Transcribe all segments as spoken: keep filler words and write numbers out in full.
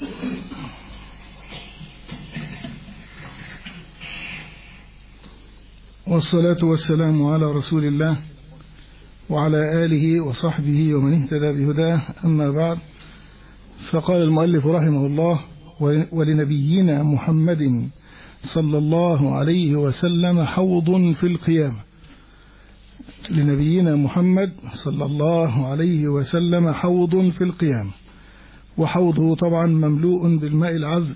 والصلاة والسلام على رسول الله وعلى آله وصحبه ومن اهتدى بهداه، أما بعد. فقال المؤلف رحمه الله: ولنبينا محمد صلى الله عليه وسلم حوض في القيامة. لنبينا محمد صلى الله عليه وسلم حوض في القيامة، وحوضه طبعا مملوء بالماء العذب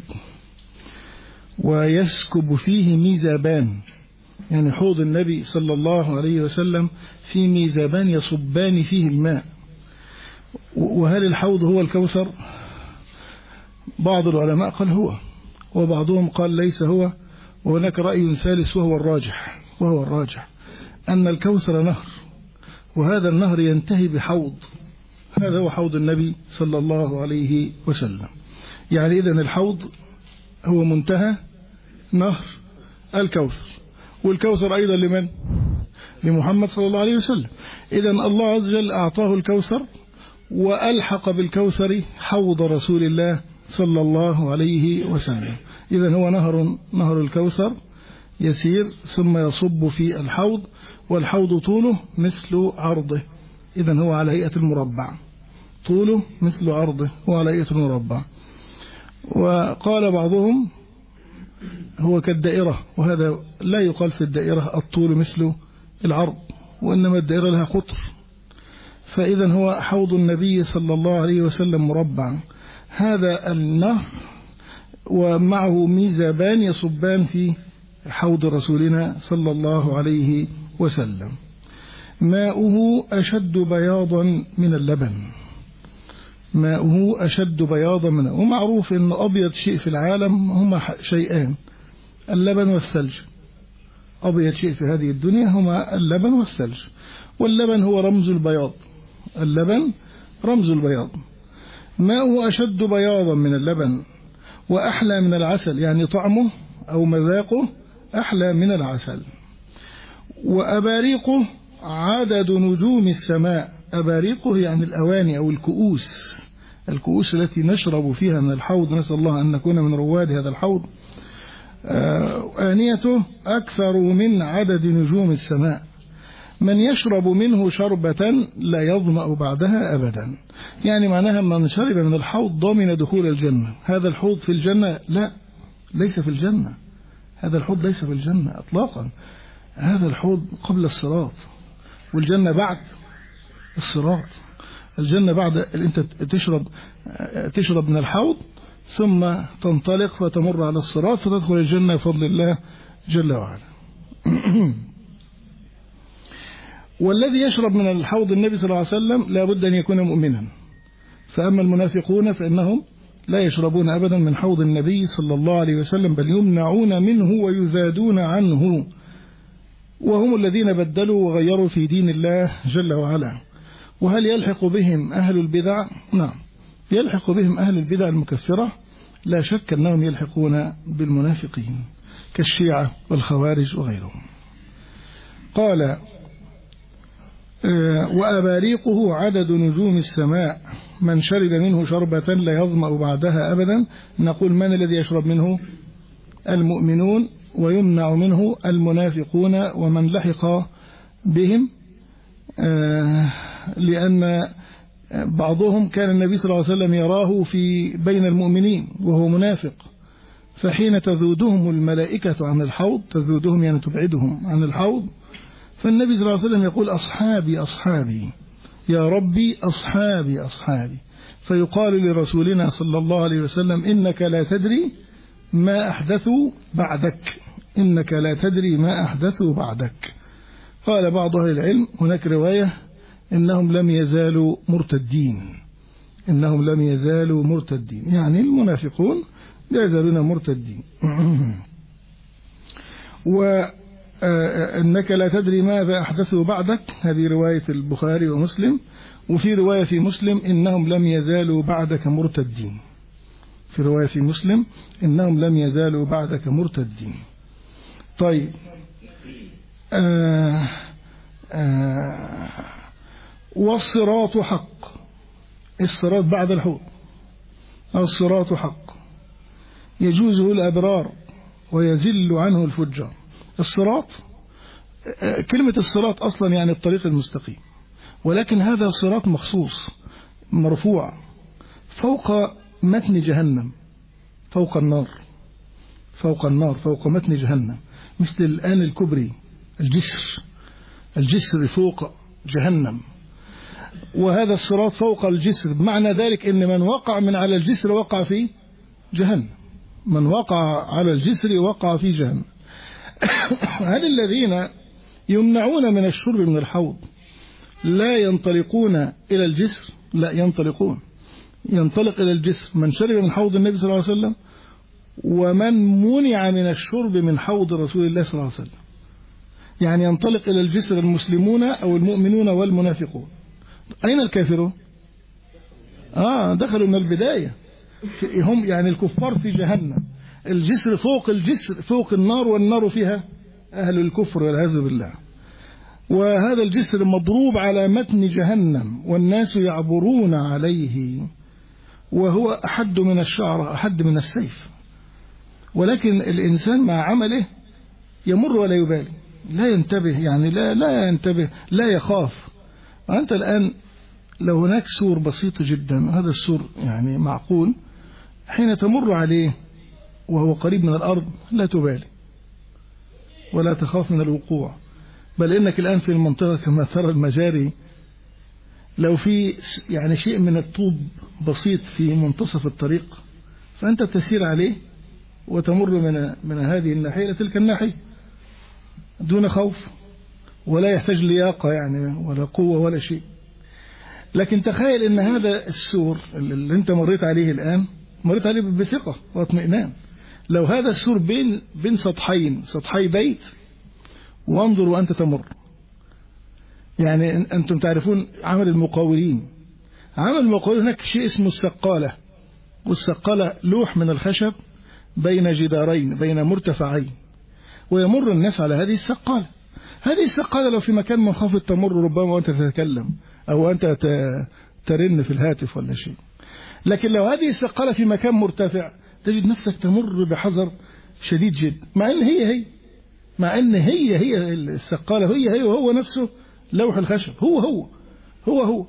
ويسكب فيه ميزابان، يعني حوض النبي صلى الله عليه وسلم في ميزابان يصبان فيه الماء. وهل الحوض هو الكوثر؟ بعض العلماء قال هو، وبعضهم قال ليس هو، وهناك رأي ثالث وهو الراجح وهو الراجح أن الكوثر نهر، وهذا النهر ينتهي بحوض، هذا هو حوض النبي صلى الله عليه وسلم. يعني إذن الحوض هو منتهى نهر الكوثر، والكوثر أيضا لمن؟ لمحمد صلى الله عليه وسلم. إذن الله عز وجل أعطاه الكوثر وألحق بالكوثر حوض رسول الله صلى الله عليه وسلم. إذن هو نهر نهر الكوثر يسير ثم يصب في الحوض، والحوض طوله مثل عرضه، إذن هو على هيئة المربع، طوله مثل عرضه وعلى هيئة المربع. وقال بعضهم هو كالدائرة، وهذا لا يقال في الدائرة الطول مثل العرض، وإنما الدائرة لها قطر، فإذا هو حوض النبي صلى الله عليه وسلم مربع، هذا النهر ومعه ميزابان يصبان في حوض رسولنا صلى الله عليه وسلم. ماؤه أشد بياضا من اللبن، ماؤه أشد بياضا من، ومعروف أن أبيض شيء في العالم هما شيئان: اللبن والثلج. أبيض شيء في هذه الدنيا هما اللبن والثلج، واللبن هو رمز البياض، اللبن رمز البياض. ماؤه أشد بياضا من اللبن وأحلى من العسل، يعني طعمه أو مذاقه أحلى من العسل. وأباريقه عدد نجوم السماء، أباريقه يعني الأواني أو الكؤوس، الكؤوس التي نشرب فيها من الحوض، نسأل الله أن نكون من رواد هذا الحوض. آنيته أكثر من عدد نجوم السماء، من يشرب منه شربة لا يظمأ بعدها أبدا. يعني معناها من شرب من الحوض ضمن دخول الجنة. هذا الحوض في الجنة؟ لا، ليس في الجنة، هذا الحوض ليس في الجنة إطلاقا، هذا الحوض قبل الصراط، والجنة بعد الصراط. الجنة بعد أنت تشرب تشرب من الحوض ثم تنطلق فتمر على الصراط فتدخل الجنة بفضل الله جل وعلا. والذي يشرب من الحوض النبي صلى الله عليه وسلم لا بد أن يكون مؤمنا، فأما المنافقون فإنهم لا يشربون أبدا من حوض النبي صلى الله عليه وسلم، بل يمنعون منه ويزادون عنه، وهم الذين بدلوا وغيروا في دين الله جل وعلا. وهل يلحق بهم أهل البدع؟ نعم، يلحق بهم أهل البدع المكفرة، لا شك أنهم يلحقون بالمنافقين كالشيعة والخوارج وغيرهم. قال: وأباريقه عدد نجوم السماء، من شرب منه شربة لا يظمأ بعدها أبدا. نقول: من الذي يشرب منه؟ المؤمنون، ويمنع منه المنافقون ومن لحق بهم، لأن بعضهم كان النبي صلى الله عليه وسلم يراه في بين المؤمنين وهو منافق، فحين تذودهم الملائكة عن الحوض، تذودهم يعني تبعدهم عن الحوض، فالنبي صلى الله عليه وسلم يقول: أصحابي أصحابي يا ربي أصحابي أصحابي، فيقال لرسولنا صلى الله عليه وسلم: إنك لا تدري ما أحدثوا بعدك، إنك لا تدري ما أحدثوا بعدك. قال بعض أهل العلم، هناك رواية إنهم لم يزالوا مرتدين، إنهم لم يزالوا مرتدين، يعني المنافقون لا يزالون مرتدين. وإنك لا تدري ماذا أحدثوا بعدك، هذه رواية البخاري ومسلم. وفي رواية في مسلم: إنهم لم يزالوا بعدك مرتدين، في رواية في مسلم: إنهم لم يزالوا بعدك مرتدين. طيب، آه آه والصراط حق، الصراط بعد الحوض، الصراط حق يجوزه الأبرار ويزل عنه الفجار. الصراط، كلمة الصراط أصلا يعني الطريق المستقيم، ولكن هذا صراط مخصوص مرفوع فوق متن جهنم، فوق النار، فوق النار فوق متن جهنم، مثل الآن الكبري، الجسر، الجسر فوق جهنم، وهذا الصراط فوق الجسر، بمعنى ذلك أن من وقع من على الجسر وقع في جهنم، من وقع على الجسر وقع في جهنم. هل الذين يمنعون من الشرب من الحوض لا ينطلقون إلى الجسر؟ لا، ينطلقون، ينطلق إلى الجسر من شرب من حوض النبي صلى الله عليه وسلم، ومن منع من الشرب من حوض رسول الله صلى الله عليه وسلم. يعني ينطلق إلى الجسر المسلمون أو المؤمنون والمنافقون. أين الكافرون؟ آه دخلوا من البداية، هم يعني الكفار في جهنم، الجسر فوق الجسر فوق النار، والنار فيها أهل الكفر والعياذ بالله. وهذا الجسر مضروب على متن جهنم والناس يعبرون عليه، وهو أحد من الشعر، أحد من السيف، ولكن الإنسان مع عمله يمر ولا يبالي، لا ينتبه، يعني لا لا ينتبه، لا يخاف. وأنت الآن لو هناك سور بسيط جدا، هذا السور يعني معقول، حين تمر عليه وهو قريب من الأرض لا تبالي ولا تخاف من الوقوع، بل إنك الآن في المنطقة كما ترى المجاري، لو في يعني شيء من الطوب بسيط في منتصف الطريق فأنت تسير عليه وتمر من من هذه الناحية إلى تلك الناحية دون خوف، ولا يحتاج لياقة يعني ولا قوة ولا شيء. لكن تخيل إن هذا السور اللي أنت مريت عليه الآن مريت عليه بثقة واطمئنان، لو هذا السور بين بين سطحين، سطحي بيت، وانظر وأنت تمر. يعني أنتم تعرفون عمل المقاولين، عمل المقاولين هناك شيء اسمه السقالة، والسقالة لوح من الخشب بين جدارين، بين مرتفعين، ويمر الناس على هذه السقالة. هذه السقالة لو في مكان منخفض تمر ربما وأنت تتكلم أو أنت ترن في الهاتف ولا شيء، لكن لو هذه السقالة في مكان مرتفع تجد نفسك تمر بحذر شديد جدا، مع أن هي هي مع أن هي هي السقالة هي هي وهو نفسه لوح الخشب، هو هو هو هو.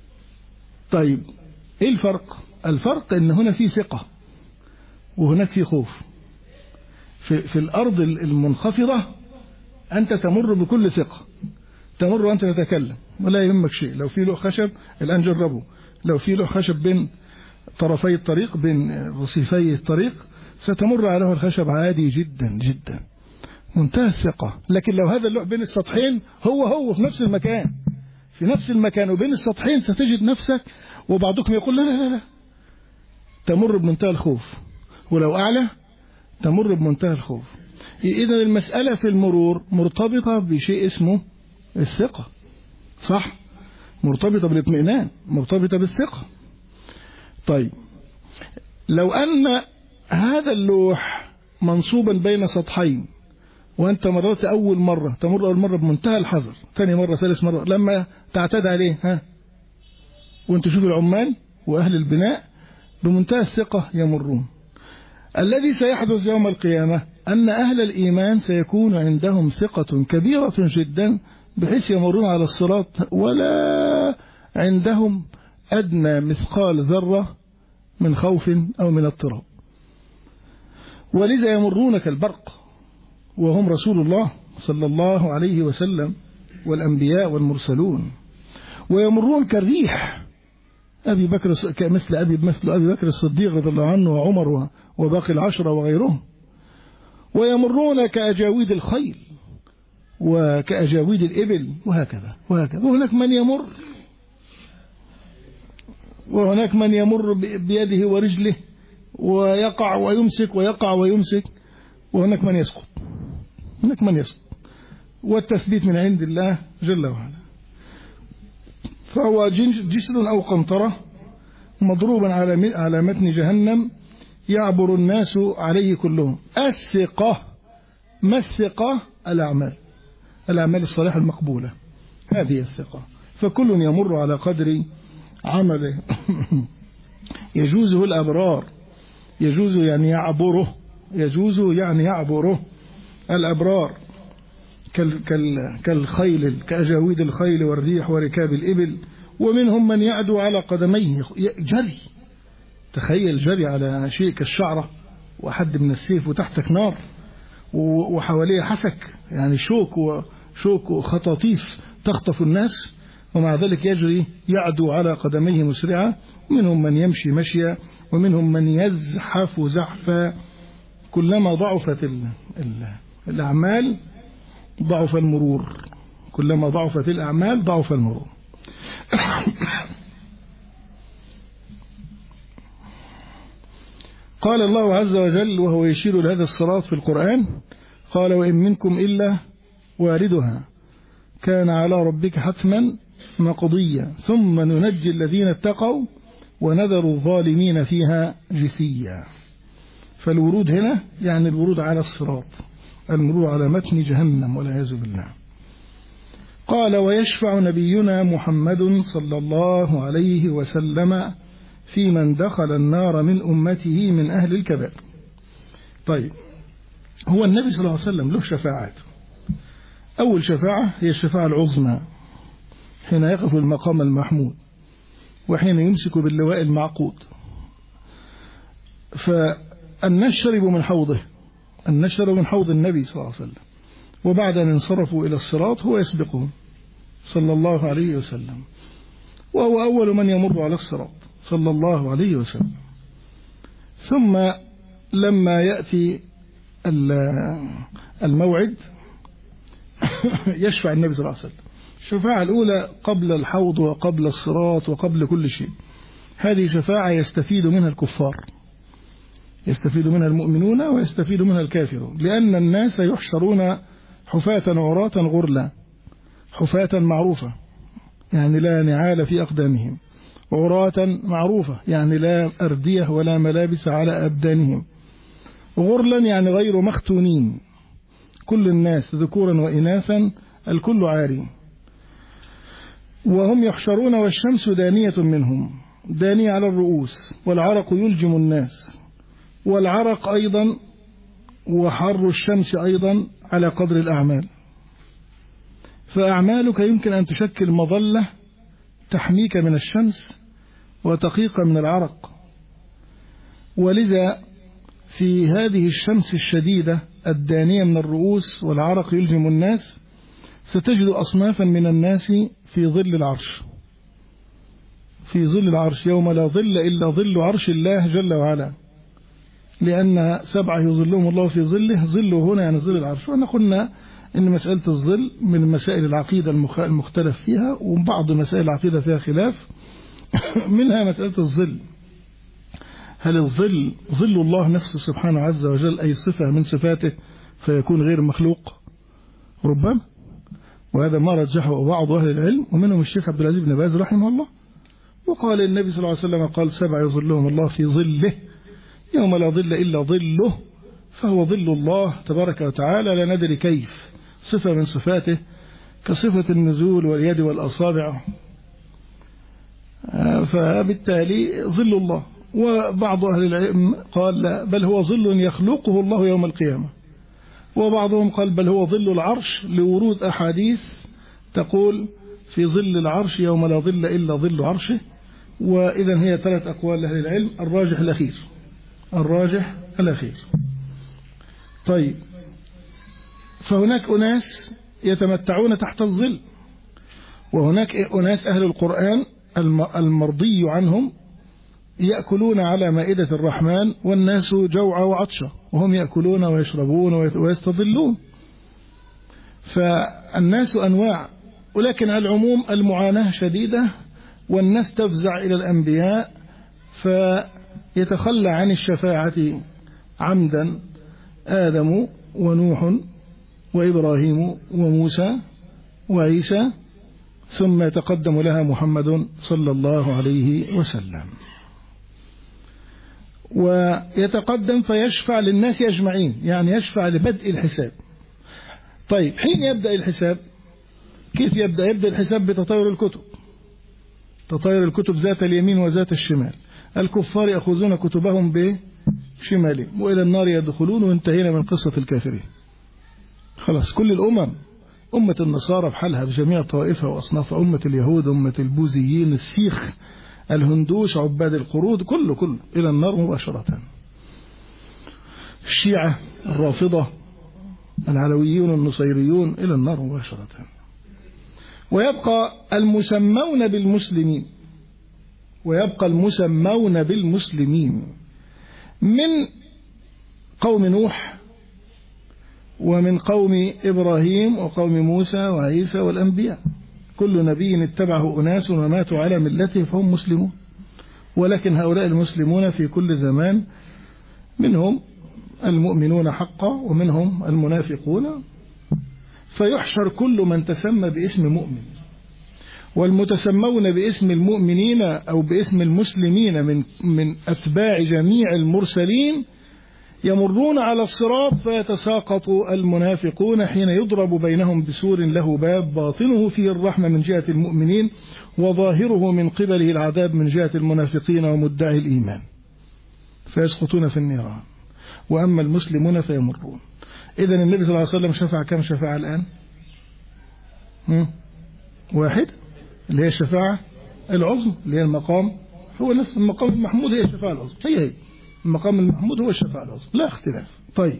طيب إيه الفرق؟ الفرق أن هنا في ثقة وهناك في خوف. في, في الأرض المنخفضة أنت تمر بكل ثقة، تمر وأنت تتكلم ولا يهمك شيء. لو في لوح خشب الآن جربوا، لو في لوح خشب بين طرفي الطريق، بين رصيفي الطريق، ستمر عليه الخشب عادي جدا جدا، منتهى الثقة. لكن لو هذا اللوح بين السطحين هو هو في نفس المكان، في نفس المكان وبين السطحين، ستجد نفسك وبعضكم يقول لا لا لا، تمر بمنتهى الخوف. ولو أعلى تمر بمنتهى الخوف. إذن المسألة في المرور مرتبطة بشيء اسمه الثقة، صح؟ مرتبطة بالاطمئنان، مرتبطة بالثقة. طيب لو أن هذا اللوح منصوبا بين سطحين، وأنت مررت أول مرة، تمر أول مرة بمنتهى الحذر، ثاني مرة، ثالث مرة، لما تعتاد عليه ها، وأنت شوف العمال وأهل البناء بمنتهى الثقة يمرون. الذي سيحدث يوم القيامة أن أهل الإيمان سيكون عندهم ثقة كبيرة جدا بحيث يمرون على الصراط ولا عندهم أدنى مثقال ذرة من خوف أو من اضطراب، ولذا يمرون كالبرق، وهم رسول الله صلى الله عليه وسلم والأنبياء والمرسلون. ويمرون كالريح، أبي بكر مثل أبي مثل أبي بكر الصديق رضي الله عنه، وعمر وباقي العشرة وغيرهم. ويمرون كأجاويد الخيل وكأجاويد الإبل، وهكذا وهكذا. وهناك من يمر وهناك من يمر بيده ورجله ويقع ويمسك ويقع ويمسك، وهناك من يسقط، هناك من يسقط، والتثبيت من عند الله جل وعلا. فهو جسر أو قنطرة مضروبا على على متن جهنم يعبر الناس عليه كلهم. الثقة، ما الثقة؟ الأعمال، الأعمال الصالحة المقبولة، هذه الثقة. فكل يمر على قدر عمله. يجوزه الأبرار، يجوز يعني يعبره، يجوز يعني يعبره الأبرار كالخيل، كأجاويد الخيل والريح وركاب الإبل. ومنهم من يعدو على قدميه جري، تخيل جري على شيء كالشعرة وحد من السيف وتحتك نار وحواليه حسك، يعني شوك وشوك وخطاطيف تخطف الناس، ومع ذلك يجري يعدو على قدميه مسرعا. منهم من يمشي مشيا، ومنهم من يزحف زحفا. كلما ضعفت ال ال الأعمال ضعف المرور، كلما ضعفت الأعمال ضعف المرور. قال الله عز وجل وهو يشير لهذا الصراط في القرآن، قال وإن منكم إلا واردها كان على ربك حتما مقضيا ثم ننجي الذين اتقوا ونذر الظالمين فيها جثيا. فالورود هنا يعني الورود على الصراط، المرور على متن جهنم والعياذ بالله. قال ويشفع نبينا محمد صلى الله عليه وسلم في من دخل النار من أمته من أهل الكبائر. طيب، هو النبي صلى الله عليه وسلم له شفاعات. أول شفاعة هي الشفاعة العظمى حين يقف المقام المحمود وحين يمسك باللواء المعقود. فالناس شربوا من حوضه، الناس شربوا من حوض النبي صلى الله عليه وسلم، وبعد أن انصرفوا إلى الصراط هو يسبقهم صلى الله عليه وسلم، وهو أول من يمر على الصراط صلى الله عليه وسلم. ثم لما يأتي الموعد يشفع النبي صلى الله عليه وسلم. الشفاعة الأولى قبل الحوض وقبل الصراط وقبل كل شيء، هذه شفاعة يستفيد منها الكفار، يستفيد منها المؤمنون ويستفيد منها الكافرون، لأن الناس يحشرون حفاة عراة غرلا، حفاة معروفة يعني لا نعال في أقدامهم، عراة معروفة يعني لا أردية ولا ملابس على أبدانهم، غرلا يعني غير مختونين، كل الناس ذكورا وإناثا الكل عاري. وهم يحشرون والشمس دانية منهم، دانية على الرؤوس، والعرق يلجم الناس، والعرق أيضا وحر الشمس أيضا على قدر الأعمال. فأعمالك يمكن أن تشكل مظلة تحميك من الشمس وتقيك من العرق. ولذا في هذه الشمس الشديدة الدانية من الرؤوس والعرق يلجم الناس ستجد أصنافا من الناس في ظل العرش، في ظل العرش يوم لا ظل إلا ظل عرش الله جل وعلا، لأن سبعة يظلهم الله في ظله، ظله هنا يعني ظل العرش. وأنا قلنا إن مسألة الظل من مسائل العقيدة المختلف فيها، وبعض مسائل العقيدة فيها خلاف، منها مسألة الظل، هل الظل ظل الله نفسه سبحانه عز وجل أي صفة من صفاته فيكون غير مخلوق؟ ربما، وهذا ما رجحه بعض أهل العلم ومنهم الشيخ عبد العزيز بن باز رحمه الله. وقال النبي صلى الله عليه وسلم قال سبع يظلهم الله في ظله يوم لا ظل إلا ظله، فهو ظل الله تبارك وتعالى لا ندري كيف، صفة من صفاته كصفة النزول واليد والأصابع، فبالتالي ظل الله. وبعض أهل العلم قال لا، بل هو ظل يخلقه الله يوم القيامة. وبعضهم قال بل هو ظل العرش لورود أحاديث تقول في ظل العرش يوم لا ظل إلا ظل عرشه. وإذا هي ثلاث أقوال لأهل العلم، الراجح الأخير، الراجح الأخير. طيب، فهناك أناس يتمتعون تحت الظل، وهناك أناس أهل القرآن المرضي عنهم يأكلون على مائدة الرحمن والناس جوعى وعطشى، وهم يأكلون ويشربون ويستظلون. فالناس أنواع، ولكن على العموم المعاناة شديدة، والناس تفزع إلى الأنبياء فيتخلى عن الشفاعة عمدا آدم ونوح وإبراهيم وموسى وعيسى، ثم يتقدم لها محمد صلى الله عليه وسلم، ويتقدم فيشفع للناس أجمعين، يعني يشفع لبدء الحساب. طيب، حين يبدأ الحساب؟ كيف يبدأ؟ يبدأ الحساب بتطاير الكتب، تطاير الكتب ذات اليمين وذات الشمال. الكفار يأخذون كتبهم بشمالهم وإلى النار يدخلون، وانتهينا من قصة الكافرين. خلاص كل الأمم، أمة النصارى بحالها بجميع طوائفها وأصنافها، أمة اليهود، أمة البوذيين، السيخ، الهندوش، عباد القرود، كله كله إلى النار مباشرة. الشيعة، الرافضة، العلويون، النصيريون، إلى النار مباشرة. ويبقى المسمون بالمسلمين، ويبقى المسمون بالمسلمين من قوم نوح ومن قوم إبراهيم وقوم موسى وعيسى والأنبياء، كل نبي اتبعه أناس وماتوا على ملته فهم مسلمون. ولكن هؤلاء المسلمون في كل زمان منهم المؤمنون حقا ومنهم المنافقون، فيحشر كل من تسمى باسم مؤمن. والمتسمون باسم المؤمنين أو باسم المسلمين من من أتباع جميع المرسلين يمرون على الصراط فيتساقط المنافقون حين يضرب بينهم بسور له باب باطنه فيه الرحمة من جهة المؤمنين وظاهره من قبله العذاب من جهة المنافقين ومدعي الإيمان، فيسقطون في النيران. وأما المسلمون فيمرون. إذن النبي صلى الله عليه وسلم شفع كم شفاعة الآن؟ واحد، اللي هي الشفاعة العظمى، اللي هي المقام، هو نفس المقام المحمود، هي الشفاعة العظمى، هي هي المقام المحمود هو الشفاعة العظمى، لا اختلاف. طيب،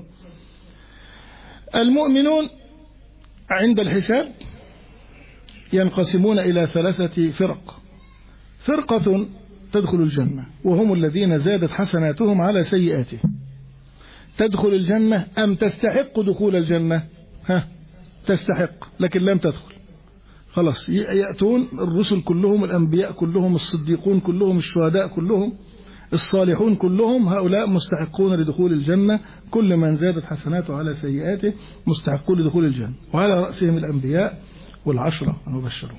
المؤمنون عند الحساب ينقسمون إلى ثلاثة فرق. فرقة تدخل الجنة وهم الذين زادت حسناتهم على سيئاتهم. تدخل الجنة أم تستحق دخول الجنة؟ ها، تستحق لكن لم تدخل. خلاص يأتون الرسل كلهم، الأنبياء كلهم، الصديقون كلهم، الشهداء كلهم، الصالحون كلهم، هؤلاء مستحقون لدخول الجنة. كل من زادت حسناته على سيئاته مستحقون لدخول الجنة، وعلى رأسهم الأنبياء والعشرة المبشرون.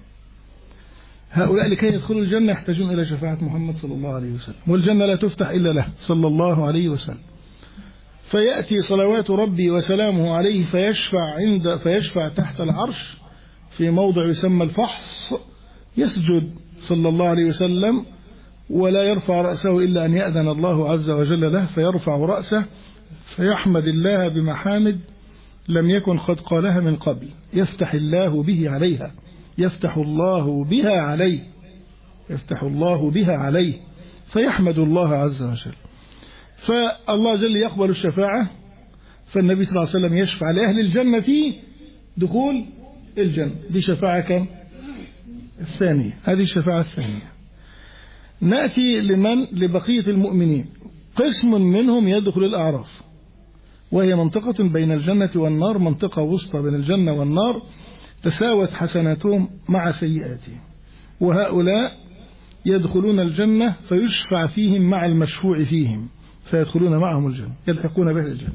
هؤلاء لكي يدخلوا الجنة يحتاجون إلى شفاعة محمد صلى الله عليه وسلم، والجنة لا تفتح إلا له صلى الله عليه وسلم. فيأتي صلوات ربي وسلامه عليه فيشفع عند فيشفع تحت العرش في موضع يسمى الفحص، يسجد صلى الله عليه وسلم ولا يرفع رأسه إلا أن يأذن الله عز وجل له، فيرفع رأسه فيحمد الله بمحامد لم يكن قد قالها من قبل، يفتح الله به عليها، يفتح الله بها عليه، يفتح الله بها عليه، فيحمد الله عز وجل. فالله جل يقبل الشفاعة، فالنبي صلى الله عليه وسلم يشفع لأهل الجنة في دخول الجنة. دي شفاعة كم؟ الثانية، هذه الشفاعة الثانية. نأتي لمن لبقية المؤمنين، قسم منهم يدخل الأعراف، وهي منطقة بين الجنة والنار، منطقة وسطى بين الجنة والنار، تساوت حسناتهم مع سيئاتهم، وهؤلاء يدخلون الجنة فيشفع فيهم مع المشفوع فيهم فيدخلون معهم الجنة، يلحقون به الجنة.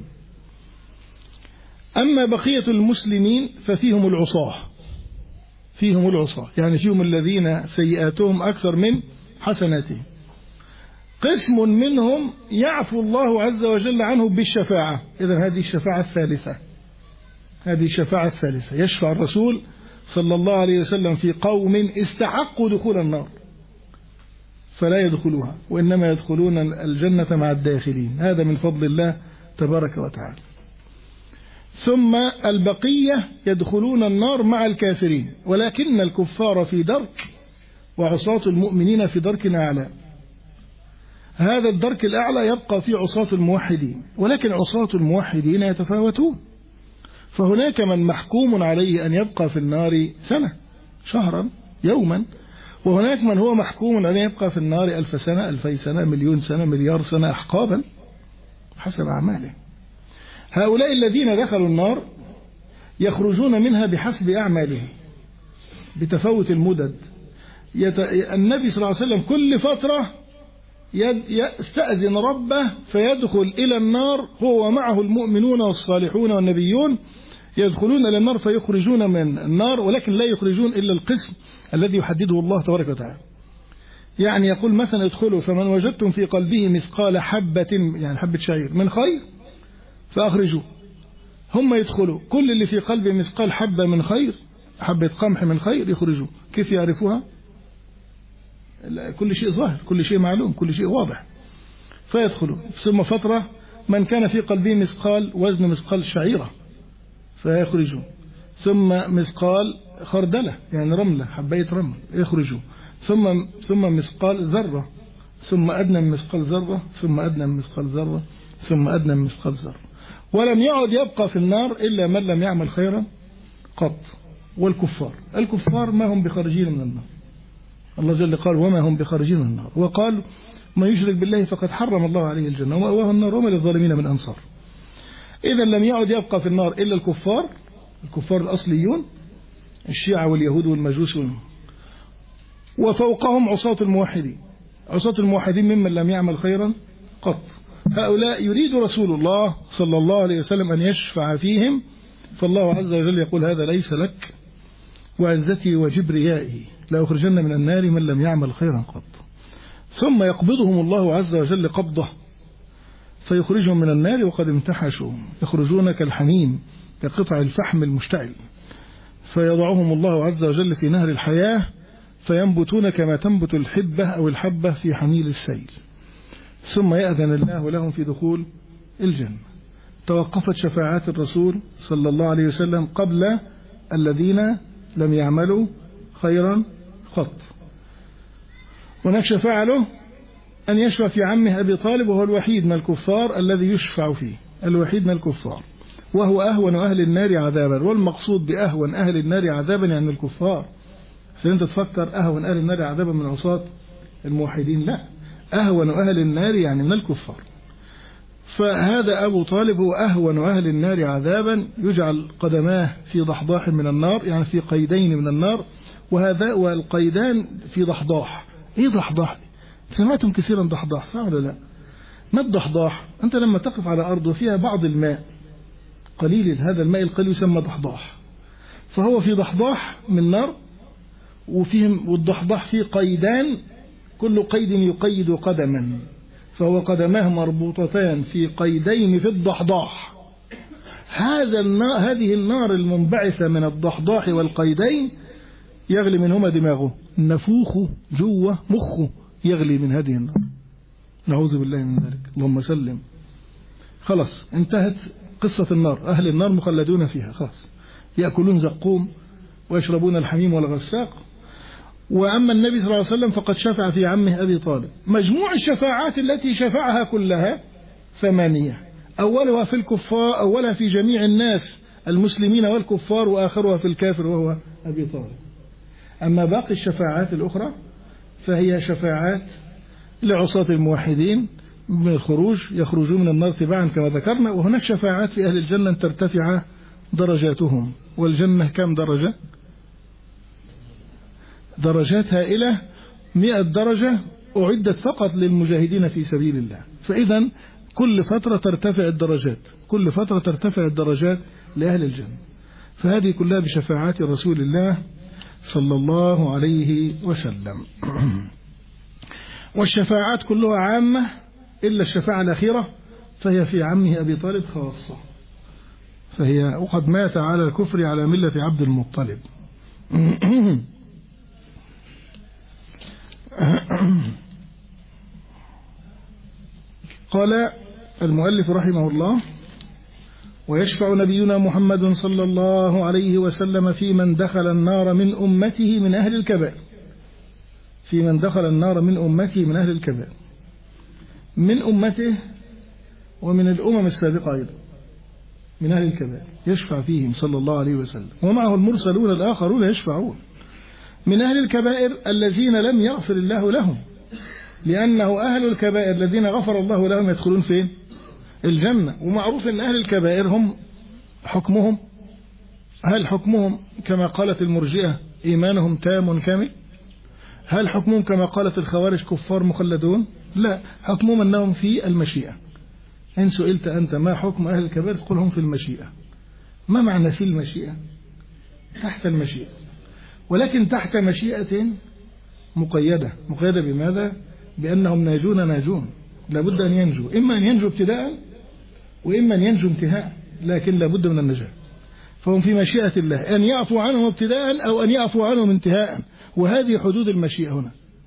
أما بقية المسلمين ففيهم العصاة، فيهم العصاة يعني فيهم الذين سيئاتهم أكثر من حسناتهم. قسم منهم يعفو الله عز وجل عنه بالشفاعة. إذن هذه الشفاعة الثالثة، هذه الشفاعة الثالثة. يشفع الرسول صلى الله عليه وسلم في قوم استحقوا دخول النار فلا يدخلوها، وإنما يدخلون الجنة مع الداخلين، هذا من فضل الله تبارك وتعالى. ثم البقية يدخلون النار مع الكافرين، ولكن الكفار في درك وعصاة المؤمنين في درك أعلى. هذا الدرك الأعلى يبقى في عصاة الموحدين، ولكن عصاة الموحدين يتفاوتون، فهناك من محكوم عليه أن يبقى في النار سنة، شهرا، يوما، وهناك من هو محكوم أن يبقى في النار ألف سنة، ألفي سنة، مليون سنة، مليار سنة، أحقابا حسب أعماله. هؤلاء الذين دخلوا النار يخرجون منها بحسب أعمالهم بتفاوت المدد. يت... النبي صلى الله عليه وسلم كل فترة يستأذن ربه فيدخل إلى النار هو ومعه المؤمنون والصالحون والنبيون، يدخلون إلى النار فيخرجون من النار، ولكن لا يخرجون إلا القسم الذي يحدده الله تبارك وتعالى. يعني يقول مثلا ادخلوا فمن وجدتم في قلبه مثقال حبة، يعني حبة شعير، من خير فأخرجوا. هم يدخلوا كل اللي في قلبه مثقال حبة من خير، حبة قمح من خير، يخرجوا. كيف يعرفوها؟ كل شيء ظاهر، كل شيء معلوم، كل شيء واضح، فيدخلوا. ثم فترة من كان في قلبه مثقال وزن مثقال شعيرة فيخرجوا، ثم مثقال خردلة يعني رملة، حباية رمل يخرجوا، ثم ثم مثقال ذرة، ثم أدنى من مثقال ذرة، ثم أدنى من مثقال ذرة، ثم أدنى من مثقال ذرة. ولم يعد يبقى في النار إلا من لم يعمل خيرا قط. والكفار، الكفار ما هم بخارجين من النار. الله جل قال وما هم بخارجين من النار، وقال ما يشرك بالله فقد حرم الله عليه الجنة ومأواه النار وما للظالمين من أنصار. إذا لم يعد يبقى في النار إلا الكفار، الكفار الأصليون، الشيعة واليهود والمجوس، وفوقهم عصاة الموحدين. عصاة الموحدين ممن لم يعمل خيرا قط. هؤلاء يريد رسول الله صلى الله عليه وسلم أن يشفع فيهم، فالله عز وجل يقول هذا ليس لك، وعزتي وجبريائي لا أخرجن من النار من لم يعمل خيرا قط. ثم يقبضهم الله عز وجل قبضة فيخرجهم من النار وقد امتحشوا، يخرجون كالحميم كقطع الفحم المشتعل، فيضعهم الله عز وجل في نهر الحياة فينبتون كما تنبت الحبة أو الحبة في حميل السيل، ثم يأذن الله لهم في دخول الجنة. توقفت شفاعات الرسول صلى الله عليه وسلم قبل الذين لم يعملوا خيرا قط. هناك شفاعة له أن يشفع في عمه أبي طالب، وهو الوحيد من الكفار الذي يشفع فيه، الوحيد من الكفار، وهو أهون أهل النار عذابا. والمقصود بأهون أهل النار عذابا يعني الكفار. فأنت تفكر أهون أهل النار عذابا من عصاة الموحدين؟ لا، أهون أهل النار يعني من الكفار. فهذا أبو طالب هو أهون أهل النار عذابا، يجعل قدماه في ضحضاح من النار، يعني في قيدين من النار، وهذا والقيدان في ضحضاح. إيه ضحضاح؟ سمعتم كثيرا ضحضاح، صح ولا لا؟ ما الضحضاح؟ أنت لما تقف على أرض وفيها بعض الماء قليل، هذا الماء القليل يسمى ضحضاح، فهو في ضحضاح من نار، وفيهم والضحضاح فيه قيدان، كل قيد يقيد قدما، فهو قدماه مربوطتان في قيدين في الضحضاح. هذا النار، هذه النار المنبعثة من الضحضاح والقيدين يغلي منهما دماغه، نفوخه جوه مخه يغلي من هذه النار، نعوذ بالله من ذلك، اللهم سلم. خلاص انتهت قصة النار، أهل النار مخلدون فيها خلاص، يأكلون زقوم ويشربون الحميم والغساق. وأما النبي صلى الله عليه وسلم فقد شفع في عمه أبي طالب. مجموع الشفاعات التي شفعها كلها ثمانية، أولها في الكفار، أولها في جميع الناس المسلمين والكفار، وآخرها في الكافر وهو أبي طالب. أما باقي الشفاعات الأخرى فهي شفاعات لعصاة الموحدين من الخروج، يخرجون من النار تباعا كما ذكرنا. وهناك شفاعات في أهل الجنة ترتفع درجاتهم، والجنة كم درجة؟ درجات هائلة، مئة درجة أعدت فقط للمجاهدين في سبيل الله. فإذا كل فترة ترتفع الدرجات، كل فترة ترتفع الدرجات لأهل الجنة. فهذه كلها بشفاعات رسول الله صلى الله عليه وسلم. والشفاعات كلها عامة إلا الشفاعة الأخيرة فهي في عمه أبي طالب خاصة، فهي وقد مات على الكفر على ملة عبد المطلب. قال المؤلف رحمه الله: ويشفع نبينا محمد صلى الله عليه وسلم في من دخل النار من أمته من أهل الكبائر، في من دخل النار من أمته من أهل الكبائر، من أمته ومن الأمم السابقة أيضا من أهل الكبائر، يشفع فيهم صلى الله عليه وسلم، ومعه المرسلون الآخرون يشفعون. من أهل الكبائر الذين لم يغفر الله لهم، لأنه أهل الكبائر الذين غفر الله لهم يدخلون فين؟ الجنة. ومعروف أن أهل الكبائر هم حكمهم، هل حكمهم كما قالت المرجئة إيمانهم تام كامل؟ هل حكمهم كما قالت الخوارج كفار مخلدون؟ لا، حكمهم أنهم في المشيئة. إن سئلت أنت ما حكم أهل الكبائر تقول هم في المشيئة. ما معنى في المشيئة؟ تحت المشيئة، ولكن تحت مشيئة مقيدة. مقيدة بماذا؟ بأنهم ناجون ناجون، لابد أن ينجوا، إما أن ينجوا ابتداء وإما أن ينجوا انتهاء، لكن لابد من النجاة. فهم في مشيئة الله أن يعفو عنهم ابتداء أو أن يعفو عنهم انتهاء، وهذه حدود المشيئة هنا.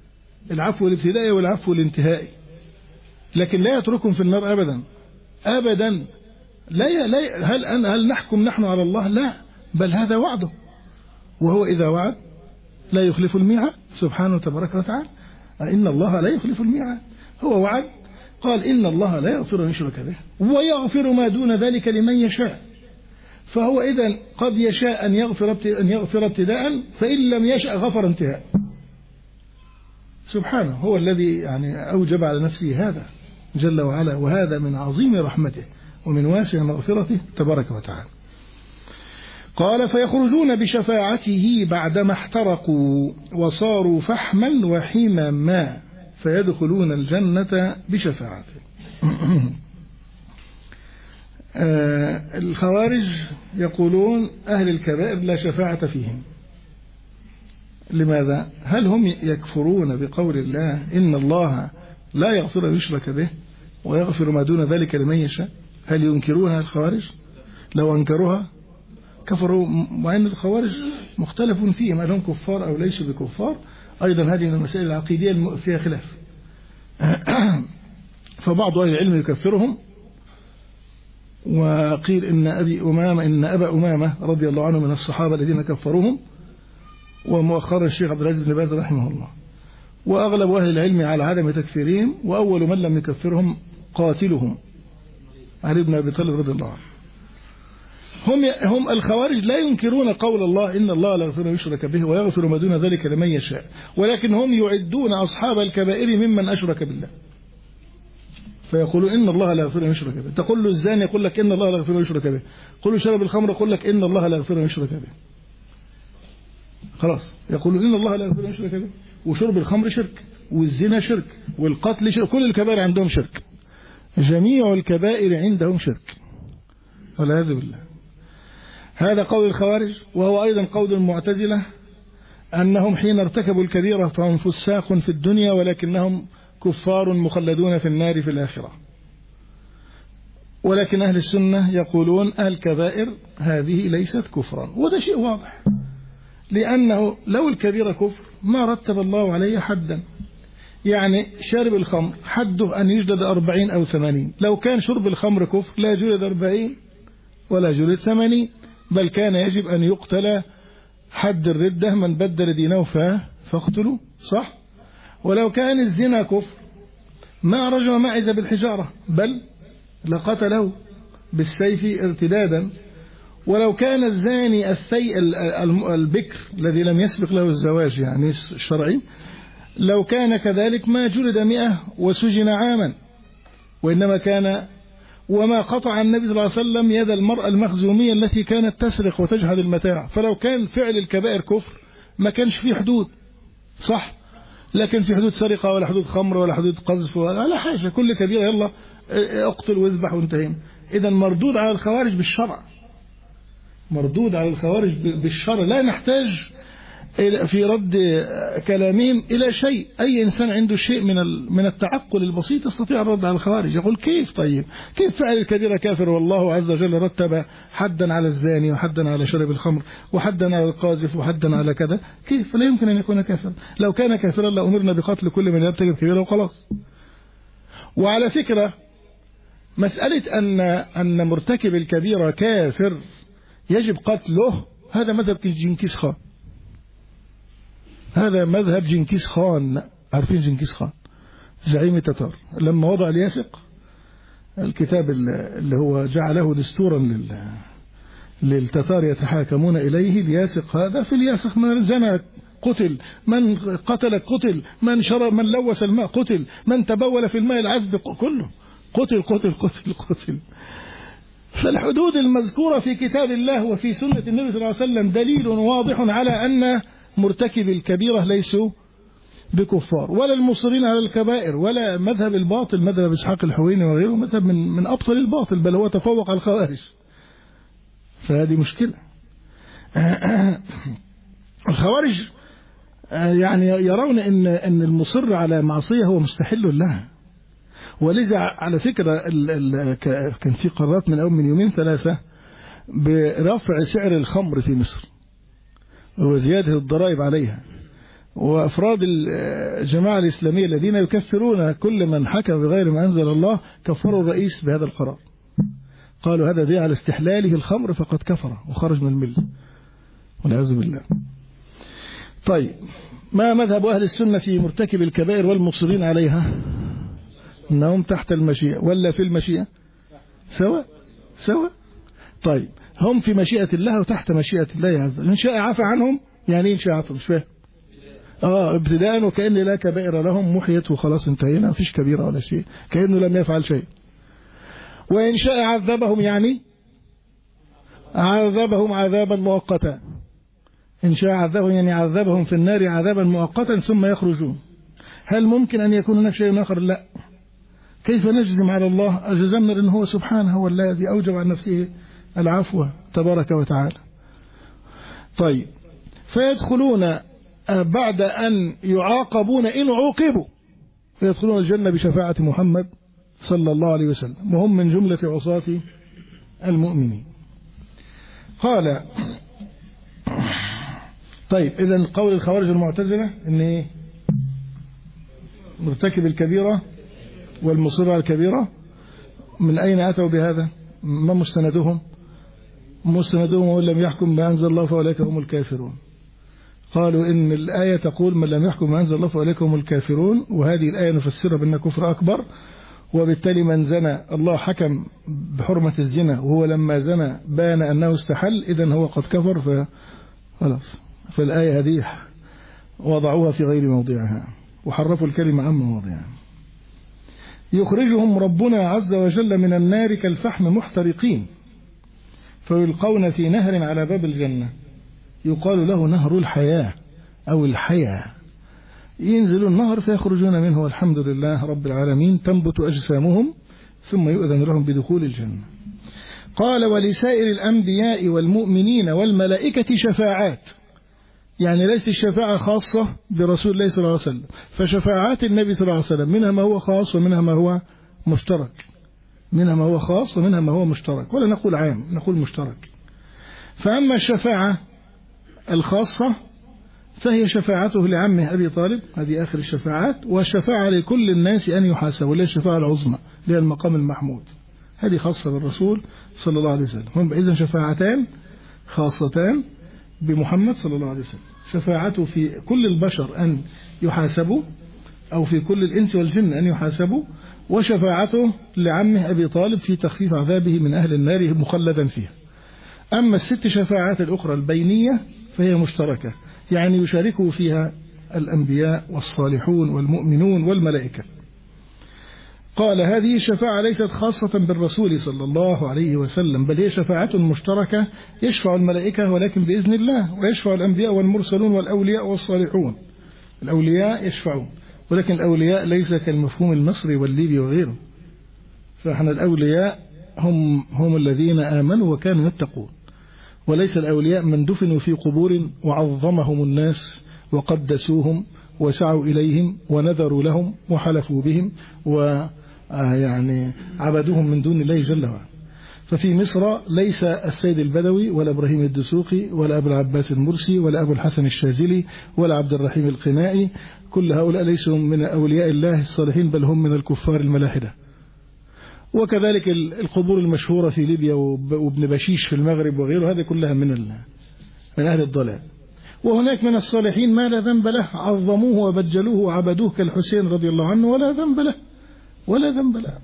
العفو الابتدائي والعفو الانتهائي، لكن لا يتركهم في النار أبدا أبدا. لا لا هل أن هل نحكم نحن على الله؟ لا، بل هذا وعده، وهو إذا وعد لا يخلف الميعاد سبحانه تبارك وتعالى. إن الله لا يخلف الميعاد، هو وعد قال إن الله لا يغفر أن يشرك به ويغفر ما دون ذلك لمن يشاء. فهو إذن قد يشاء أن يغفر أن يغفر ابتداء، فإن لم يشاء غفر انتهاء. سبحانه، هو الذي يعني أوجب على نفسه هذا جل وعلا، وهذا من عظيم رحمته ومن واسع مغفرته تبارك وتعالى. قال فيخرجون بشفاعته بعدما احترقوا وصاروا فحما وحمما فيدخلون الجنة بشفاعته. آه الخوارج يقولون أهل الكبائر لا شفاعة فيهم. لماذا؟ هل هم يكفرون بقول الله إن الله لا يغفر أن يشرك به ويغفر ما دون ذلك لمن يشاء؟ هل ينكرونها الخوارج؟ لو أنكروها كفروا. وأن الخوارج مختلف فيهم، هل هم كفار أو ليسوا بكفار؟ أيضا هذه من المسائل العقيدية فيها خلاف. فبعض أهل العلم يكفرهم، وقيل إن أبي أمامة إن أبا أمامة رضي الله عنه من الصحابة الذين كفروهم، ومؤخرا الشيخ عبد العزيز بن باز رحمه الله. وأغلب أهل العلم على عدم تكفيرهم، وأول من لم يكفرهم قاتلهم علي بن أبي طالب رضي الله عنه. هم هم الخوارج لا ينكرون قول الله إن الله لا يغفر يشرك به ويغفر ما دون ذلك لمن يشاء، ولكن هم يعدون أصحاب الكبائر ممن أشرك بالله، فيقولون إن الله لا يغفر يشرك به. تقول له الزاني يقول لك إن الله لا يغفر يشرك به، قل له شرب الخمر يقول لك إن الله لا يغفر يشرك به. خلاص، يقولون إن الله لا يغفر يشرك به، وشرب الخمر شرك، والزنا شرك، والقتل شرك، كل الكبائر عندهم شرك، جميع الكبائر عندهم شرك والعياذ بالله. هذا قول الخوارج. وهو أيضا قول المعتزلة أنهم حين ارتكبوا الكبيرة فهم فساق في الدنيا ولكنهم كفار مخلدون في النار في الآخرة. ولكن أهل السنة يقولون الكبائر هذه ليست كفرا، وده شيء واضح، لأنه لو الكبيرة كفر ما رتب الله عليه حدا. يعني شارب الخمر حده أن يجلد أربعين أو ثمانين، لو كان شرب الخمر كفر لا جلد أربعين ولا جلد ثمانين، بل كان يجب أن يقتل حد الردة، من بدل دينه فاقتلوا، صح؟ ولو كان الزنا كفر ما رجم معز بالحجارة، بل لقتله بالسيف ارتدادا. ولو كان الزاني الثي البكر الذي لم يسبق له الزواج يعني الشرعي، لو كان كذلك ما جلد مئة وسجن عاما، وإنما كان وما قطع النبي صلى الله عليه وسلم يد المرأة المخزومية التي كانت تسرق وتجهل المتاع. فلو كان فعل الكبائر كفر ما كانش فيه حدود، صح؟ لكن في حدود سرقة ولا حدود خمر ولا حدود قذف ولا حاجة، كل كبيرة يلا اقتل واذبح وانتهينا. إذا مردود على الخوارج بالشرع، مردود على الخوارج بالشرع، لا نحتاج في رد كلامهم إلى شيء. أي إنسان عنده شيء من من التعقل البسيط يستطيع الرد على الخوارج. يقول كيف طيب كيف فعل الكبيرة كافر والله عز وجل رتب حدا على الزاني وحدا على شرب الخمر وحدا على القاذف وحدا على كذا، كيف لا يمكن أن يكون كافرا؟ لو كان كافرا لأمرنا بقتل كل من يرتكب كبيرة وخلاص. وعلى فكرة مسألة أن أن مرتكب الكبيرة كافر يجب قتله، هذا مذهب جنكيز خان، هذا مذهب جنكيز خان. عارفين جنكيز خان زعيم التتار لما وضع الياسق، الكتاب اللي هو جعله دستورا لل للتتار يتحاكمون إليه، الياسق هذا في الياسق من زنى قتل، من قتل قتل، من شرب من لوث الماء قتل، من تبول في الماء العذب كله قتل قتل قتل قتل. فالحدود المذكورة في كتاب الله وفي سنة النبي صلى الله عليه وسلم دليل واضح على أن مرتكب الكبيرة ليسوا بكفار، ولا المصرين على الكبائر، ولا مذهب الباطل مذهب إسحاق الحويني وغيره مذهب من من أبطل الباطل، بل هو تفوق على الخوارج. فهذه مشكلة. الخوارج يعني يرون إن إن المصر على معصية هو مستحل لها، ولذا على فكرة كان في قرارات من أول من يومين ثلاثة برفع سعر الخمر في مصر وزيادة الضرائب عليها، وأفراد الجماعة الإسلامية الذين يكفرون كل من حكم بغير ما أنزل الله كفروا الرئيس بهذا القرار، قالوا هذا دليل على استحلاله الخمر فقد كفر وخرج من الملة والعياذ بالله. طيب، ما مذهب أهل السنة في مرتكب الكبائر والمصرين عليها؟ أنهم تحت المشيئة ولا في المشيئة؟ سواء سواء. طيب، هم في مشيئة الله وتحت مشيئة الله عز وجل. إن شاء عفى عنهم، يعني إن شاء عفى، مش فاهم. آه ابتداء وكأن لا كبائر لهم، محيت وخلاص انتهينا، مفيش كبيرة ولا شيء، كأنه لم يفعل شيء. وإن شاء عذبهم، يعني عذبهم عذابا مؤقتا. إن شاء عذبهم يعني عذبهم في النار عذابا مؤقتا ثم يخرجون. هل ممكن أن يكون هناك شيء آخر؟ لا. كيف نجزم على الله؟ أجزمنا أن هو سبحانه هو الذي أوجب عن نفسه العفو تبارك وتعالى. طيب، فيدخلون بعد أن يعاقبون إن عوقبوا، فيدخلون الجنة بشفاعة محمد صلى الله عليه وسلم، وهم من جملة عصاة المؤمنين. قال طيب، إذن قول الخوارج المعتزلة إن إيه؟ مرتكب الكبيرة والمصر على الكبيرة، من أين أتوا بهذا؟ ما مستندهم؟ مستندهم وإن لم يحكم ما أنزل الله فأولئك هم الكافرون. قالوا إن الآية تقول من لم يحكم ما أنزل الله فأولئك هم الكافرون، وهذه الآية نفسرها بأنها كفر أكبر، وبالتالي من زنى الله حكم بحرمة الزنا وهو لما زنى بان أنه استحل، إذن هو قد كفر، فخلاص. فالآية هذه وضعوها في غير موضعها وحرفوا الكلمة عن مواضعها. يخرجهم ربنا عز وجل من النار كالفحم محترقين، فيلقون في نهر على باب الجنة يقال له نهر الحياة أو الحياة. ينزل النهر فيخرجون منه والحمد لله رب العالمين، تنبت أجسامهم ثم يؤذن لهم بدخول الجنة. قال ولسائر الأنبياء والمؤمنين والملائكة شفاعات، يعني ليست الشفاعة خاصة برسول الله صلى الله عليه وسلم، فشفاعات النبي صلى الله عليه وسلم منها ما هو خاص ومنها ما هو مشترك، منها ما هو خاص ومنها ما هو مشترك، ولا نقول عام، نقول مشترك. فأما الشفاعة الخاصة فهي شفاعته لعمه أبي طالب، هذه آخر الشفاعات، والشفاعة لكل الناس أن يحاسبوا، ولا الشفاعة العظمى اللي هي المقام المحمود، هذه خاصة بالرسول صلى الله عليه وسلم. هم إذن شفاعتان خاصتان بمحمد صلى الله عليه وسلم، شفاعته في كل البشر أن يحاسبوا، أو في كل الإنس والجن أن يحاسبوا، وشفاعته لعمه أبي طالب في تخفيف عذابه من أهل النار مخلدا فيها. أما الست شفاعات الأخرى البينية فهي مشتركة، يعني يشاركه فيها الأنبياء والصالحون والمؤمنون والملائكة. قال هذه الشفاعة ليست خاصة بالرسول صلى الله عليه وسلم، بل هي شفاعة مشتركة، يشفع الملائكة ولكن بإذن الله، ويشفع الأنبياء والمرسلون والأولياء والصالحون. الأولياء يشفعون، ولكن الأولياء ليس كالمفهوم المصري والليبي وغيره، فإحنا الأولياء هم, هم الذين آمنوا وكانوا يتقون، وليس الأولياء من دفنوا في قبور وعظمهم الناس وقدسوهم وسعوا إليهم ونذروا لهم وحلفوا بهم ويعني عبدوهم من دون الله جل وعلا. ففي مصر ليس السيد البدوي ولا إبراهيم الدسوقي ولا أبو العباس المرسي ولا أبو الحسن الشاذلي ولا عبد الرحيم القنائي، كل هؤلاء ليسوا من أولياء الله الصالحين، بل هم من الكفار الملاحدة. وكذلك القبور المشهورة في ليبيا وابن بشيش في المغرب وغيره، هذه كلها من من أهل الضلال. وهناك من الصالحين ما لا ذنب له، عظموه وبجلوه وعبدوه كالحسين رضي الله عنه ولا ذنب له ولا ذنب له.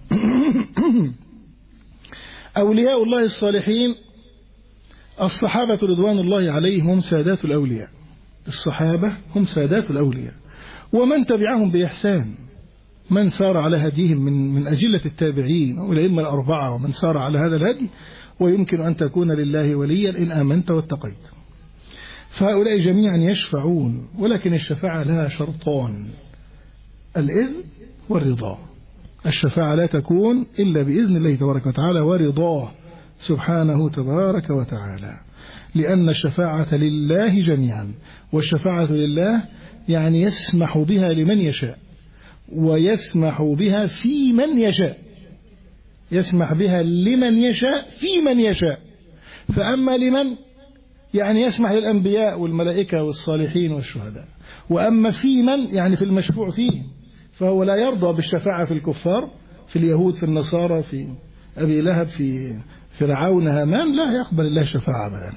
أولياء الله الصالحين الصحابة رضوان الله عليهم هم سادات الأولياء، الصحابة هم سادات الأولياء، ومن تبعهم بإحسان، من سار على هديهم من من أجلة التابعين والأئمة الأربعة، ومن سار على هذا الهدي، ويمكن أن تكون لله وليا إن آمنت واتقيت. فهؤلاء جميعا يشفعون، ولكن الشفاعة لها شرطان: الإذن والرضا. الشفاعة لا تكون إلا بإذن الله تبارك وتعالى ورضاه سبحانه تبارك وتعالى، لأن الشفاعة لله جميعا، والشفاعة لله يعني يسمح بها لمن يشاء، ويسمح بها في من يشاء، يسمح بها لمن يشاء في من يشاء. فأما لمن يعني يسمح للأنبياء والملائكة والصالحين والشهداء. وأما في من يعني في المشفوع فيه فهو لا يرضى بالشفاعة في الكفار، في اليهود، في النصارى، في أبي لهب، في فرعون، هامان، لا يقبل الله الشفاعة أبدا.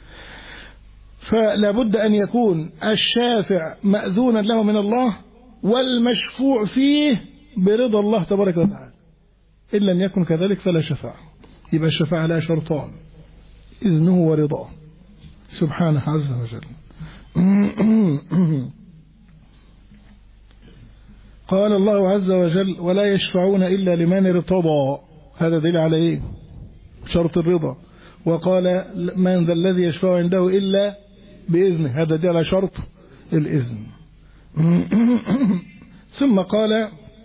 فلا بد أن يكون الشافع مأذونا له من الله والمشفوع فيه برضا الله تبارك وتعالى. إن لم يكن كذلك فلا شفاعة. يبقى الشفاعة لها شرطان: إذنه ورضاه سبحانه عز وجل. قال الله عز وجل: ولا يشفعون إلا لمن ارتضى. هذا دليل على إيه؟ شرط الرضا. وقال: من ذا الذي يشفع عنده إلا بإذنه. هذا دليل على شرط الإذن. ثم قال: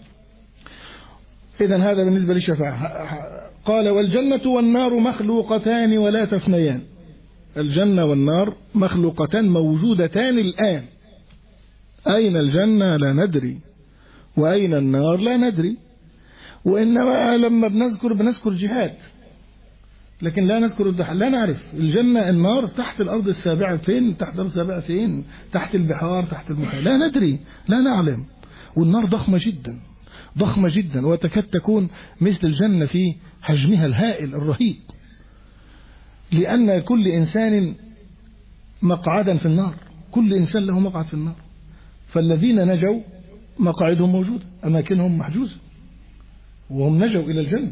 إذن هذا بالنسبة للشفاعة. قال: والجنة والنار مخلوقتان ولا تفنيان. الجنة والنار مخلوقتان موجودتان الآن. أين الجنة لا ندري، وأين النار لا ندري. وإنما لما بنذكر بنذكر جهاد، لكن لا نذكر الدحل. لا نعرف الجنة النار تحت الأرض السابعة فين، تحت الأرض السابعة فين، تحت البحار، تحت المحيط، لا ندري، لا نعلم. والنار ضخمة جدا، ضخمة جدا، وتكاد تكون مثل الجنة في حجمها الهائل الرهيب، لأن كل إنسان مقعدا في النار، كل إنسان له مقعد في النار. فالذين نجوا مقاعدهم موجودة، أماكنهم محجوزة، وهم نجوا إلى الجنة.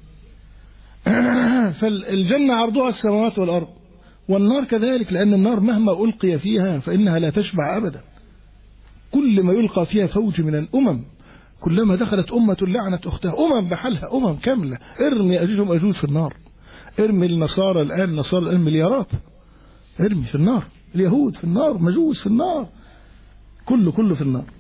فالجنة عرضها السماوات والأرض، والنار كذلك، لأن النار مهما ألقي فيها فإنها لا تشبع أبدا. كل ما يلقى فيها فوج من الأمم، كلما دخلت أمة لعنت أختها، أمم بحالها، أمم كاملة. ارمي أجوج ومأجوج في النار، ارمي النصارى الآن، النصارى الآن مليارات، ارمي في النار، اليهود في النار، مجوس في النار، كله كله في النار.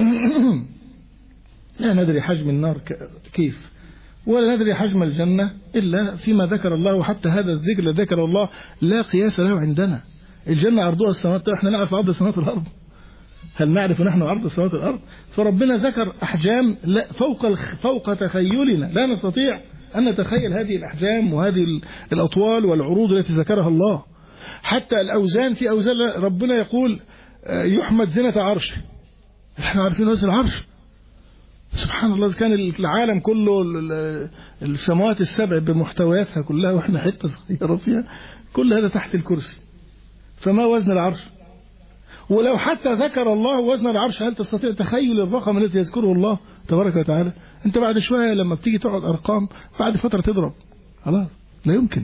لا ندري حجم النار كيف، ولا ندري حجم الجنة إلا فيما ذكر الله. وحتى هذا الذكر الذي ذكر الله لا قياس له عندنا. الجنة عرضها السماوات، احنا نعرف عرض السماوات والأرض؟ هل نعرف نحن عرض السماوات والأرض؟ فربنا ذكر أحجام فوق فوق تخيلنا، لا نستطيع أن نتخيل هذه الأحجام وهذه الأطوال والعروض التي ذكرها الله. حتى الأوزان، في أوزان ربنا يقول يحمد زنة عرشه، احنا عارفين وزن العرش. سبحان الله، كان العالم كله السماوات السبع بمحتوياتها كلها واحنا حتة صغيرة فيها، كل هذا تحت الكرسي، فما وزن العرش؟ ولو حتى ذكر الله وزن العرش، هل تستطيع تخيل الرقم الذي يذكره الله تبارك وتعالى؟ انت بعد شوية لما بتيجي تقعد أرقام بعد فترة تضرب خلاص، لا يمكن.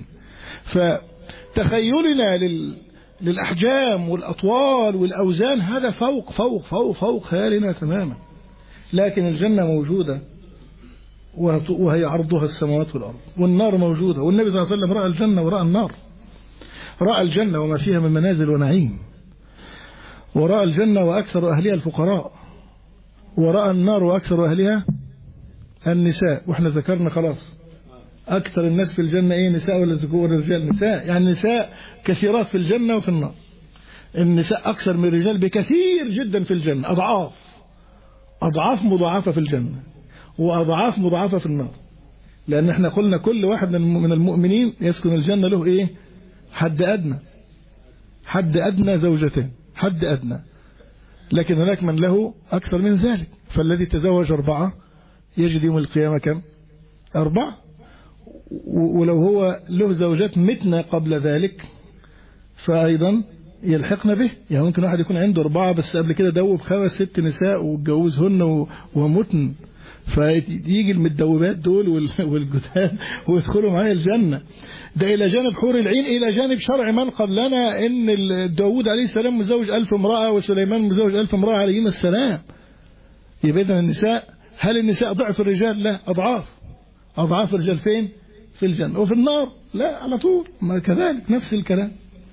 فتخيلنا لل للأحجام والأطوال والأوزان هذا فوق فوق فوق فوق خيالنا تماما. لكن الجنة موجودة وهي عرضها السماوات والأرض، والنار موجودة، والنبي صلى الله عليه وسلم رأى الجنة ورأى النار، رأى الجنة وما فيها من منازل ونعيم، ورأى الجنة وأكثر أهلها الفقراء، ورأى النار وأكثر أهلها النساء. وإحنا ذكرنا خلاص أكثر الناس في الجنة إيه؟ نساء ولا ذكور؟ الرجال. نساء، يعني نساء كثيرات في الجنة وفي النار. النساء أكثر من الرجال بكثير جدا في الجنة، أضعاف أضعاف مضاعفة في الجنة، وأضعاف مضاعفة في النار. لأن احنا قلنا كل واحد من المؤمنين يسكن الجنة له إيه؟ حد أدنى، حد أدنى زوجتين، حد أدنى. لكن هناك من له أكثر من ذلك، فالذي تزوج أربعة يجد يوم القيامة كم؟ أربعة. ولو هو له زوجات متنا قبل ذلك فأيضا يلحقنا به. يعني ممكن واحد يكون عنده أربعة بس قبل كده دوب خمس ست نساء واتجوزهن ومتن، فيجي المتدوبات دول والجداد ويدخلوا معايا الجنة. ده إلى جانب حور العين، إلى جانب شرع من قبلنا إن داود عليه السلام مزوج ألف امرأة وسليمان مزوج ألف امرأة عليهما السلام. يبقى إذن النساء، هل النساء ضعف الرجال؟ لا، أضعاف أضعاف الرجال. فين؟ في الجنة. وفي النار لا، على طول ما كذلك نفس الكلام.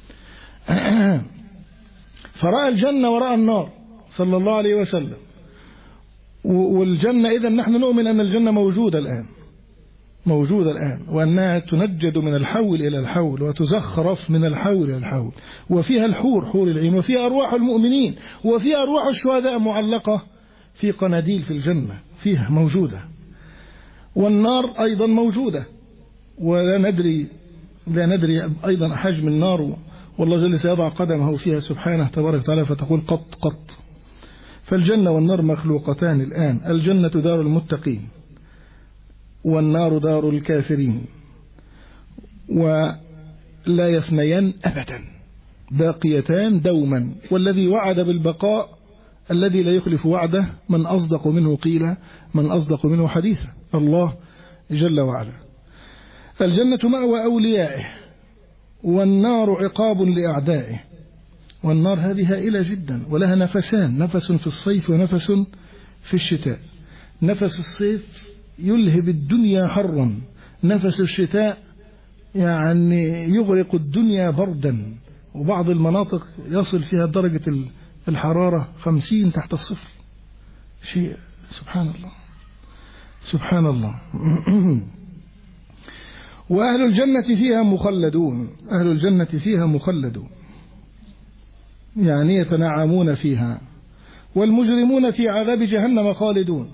فرأى الجنة ورأى النار صلى الله عليه وسلم. والجنة إذن نحن نؤمن أن الجنة موجودة الآن، موجودة الآن، وأنها تنجد من الحول إلى الحول وتزخرف من الحول إلى الحول، وفيها الحور، حور العين، وفيها أرواح المؤمنين، وفيها أرواح الشهداء معلقة في قناديل في الجنة، فيها موجودة. والنار أيضا موجودة، ولا ندري لا ندري أيضا حجم النار والله جل سيضع قدمه فيها سبحانه تبارك وتعالى فتقول قط قط. فالجنة والنار مخلوقتان الآن، الجنة دار المتقين والنار دار الكافرين، ولا يفنيان أبدا، باقيتان دوما. والذي وعد بالبقاء الذي لا يخلف وعده، من أصدق منه قيلا، من أصدق منه حديثا، الله جل وعلا. الجنة مأوى أوليائه، والنار عقاب لأعدائه. والنار هذه هائلة جدا، ولها نفسان، نفس في الصيف ونفس في الشتاء. نفس الصيف يلهب الدنيا حرا، نفس الشتاء يعني يغرق الدنيا بردا، وبعض المناطق يصل فيها درجة الحرارة خمسين تحت الصفر. شيء سبحان الله سبحان الله. وأهل الجنة فيها مخلدون، أهل الجنة فيها مخلدون يعني يتنعمون فيها. والمجرمون في عذاب جهنم خالدون،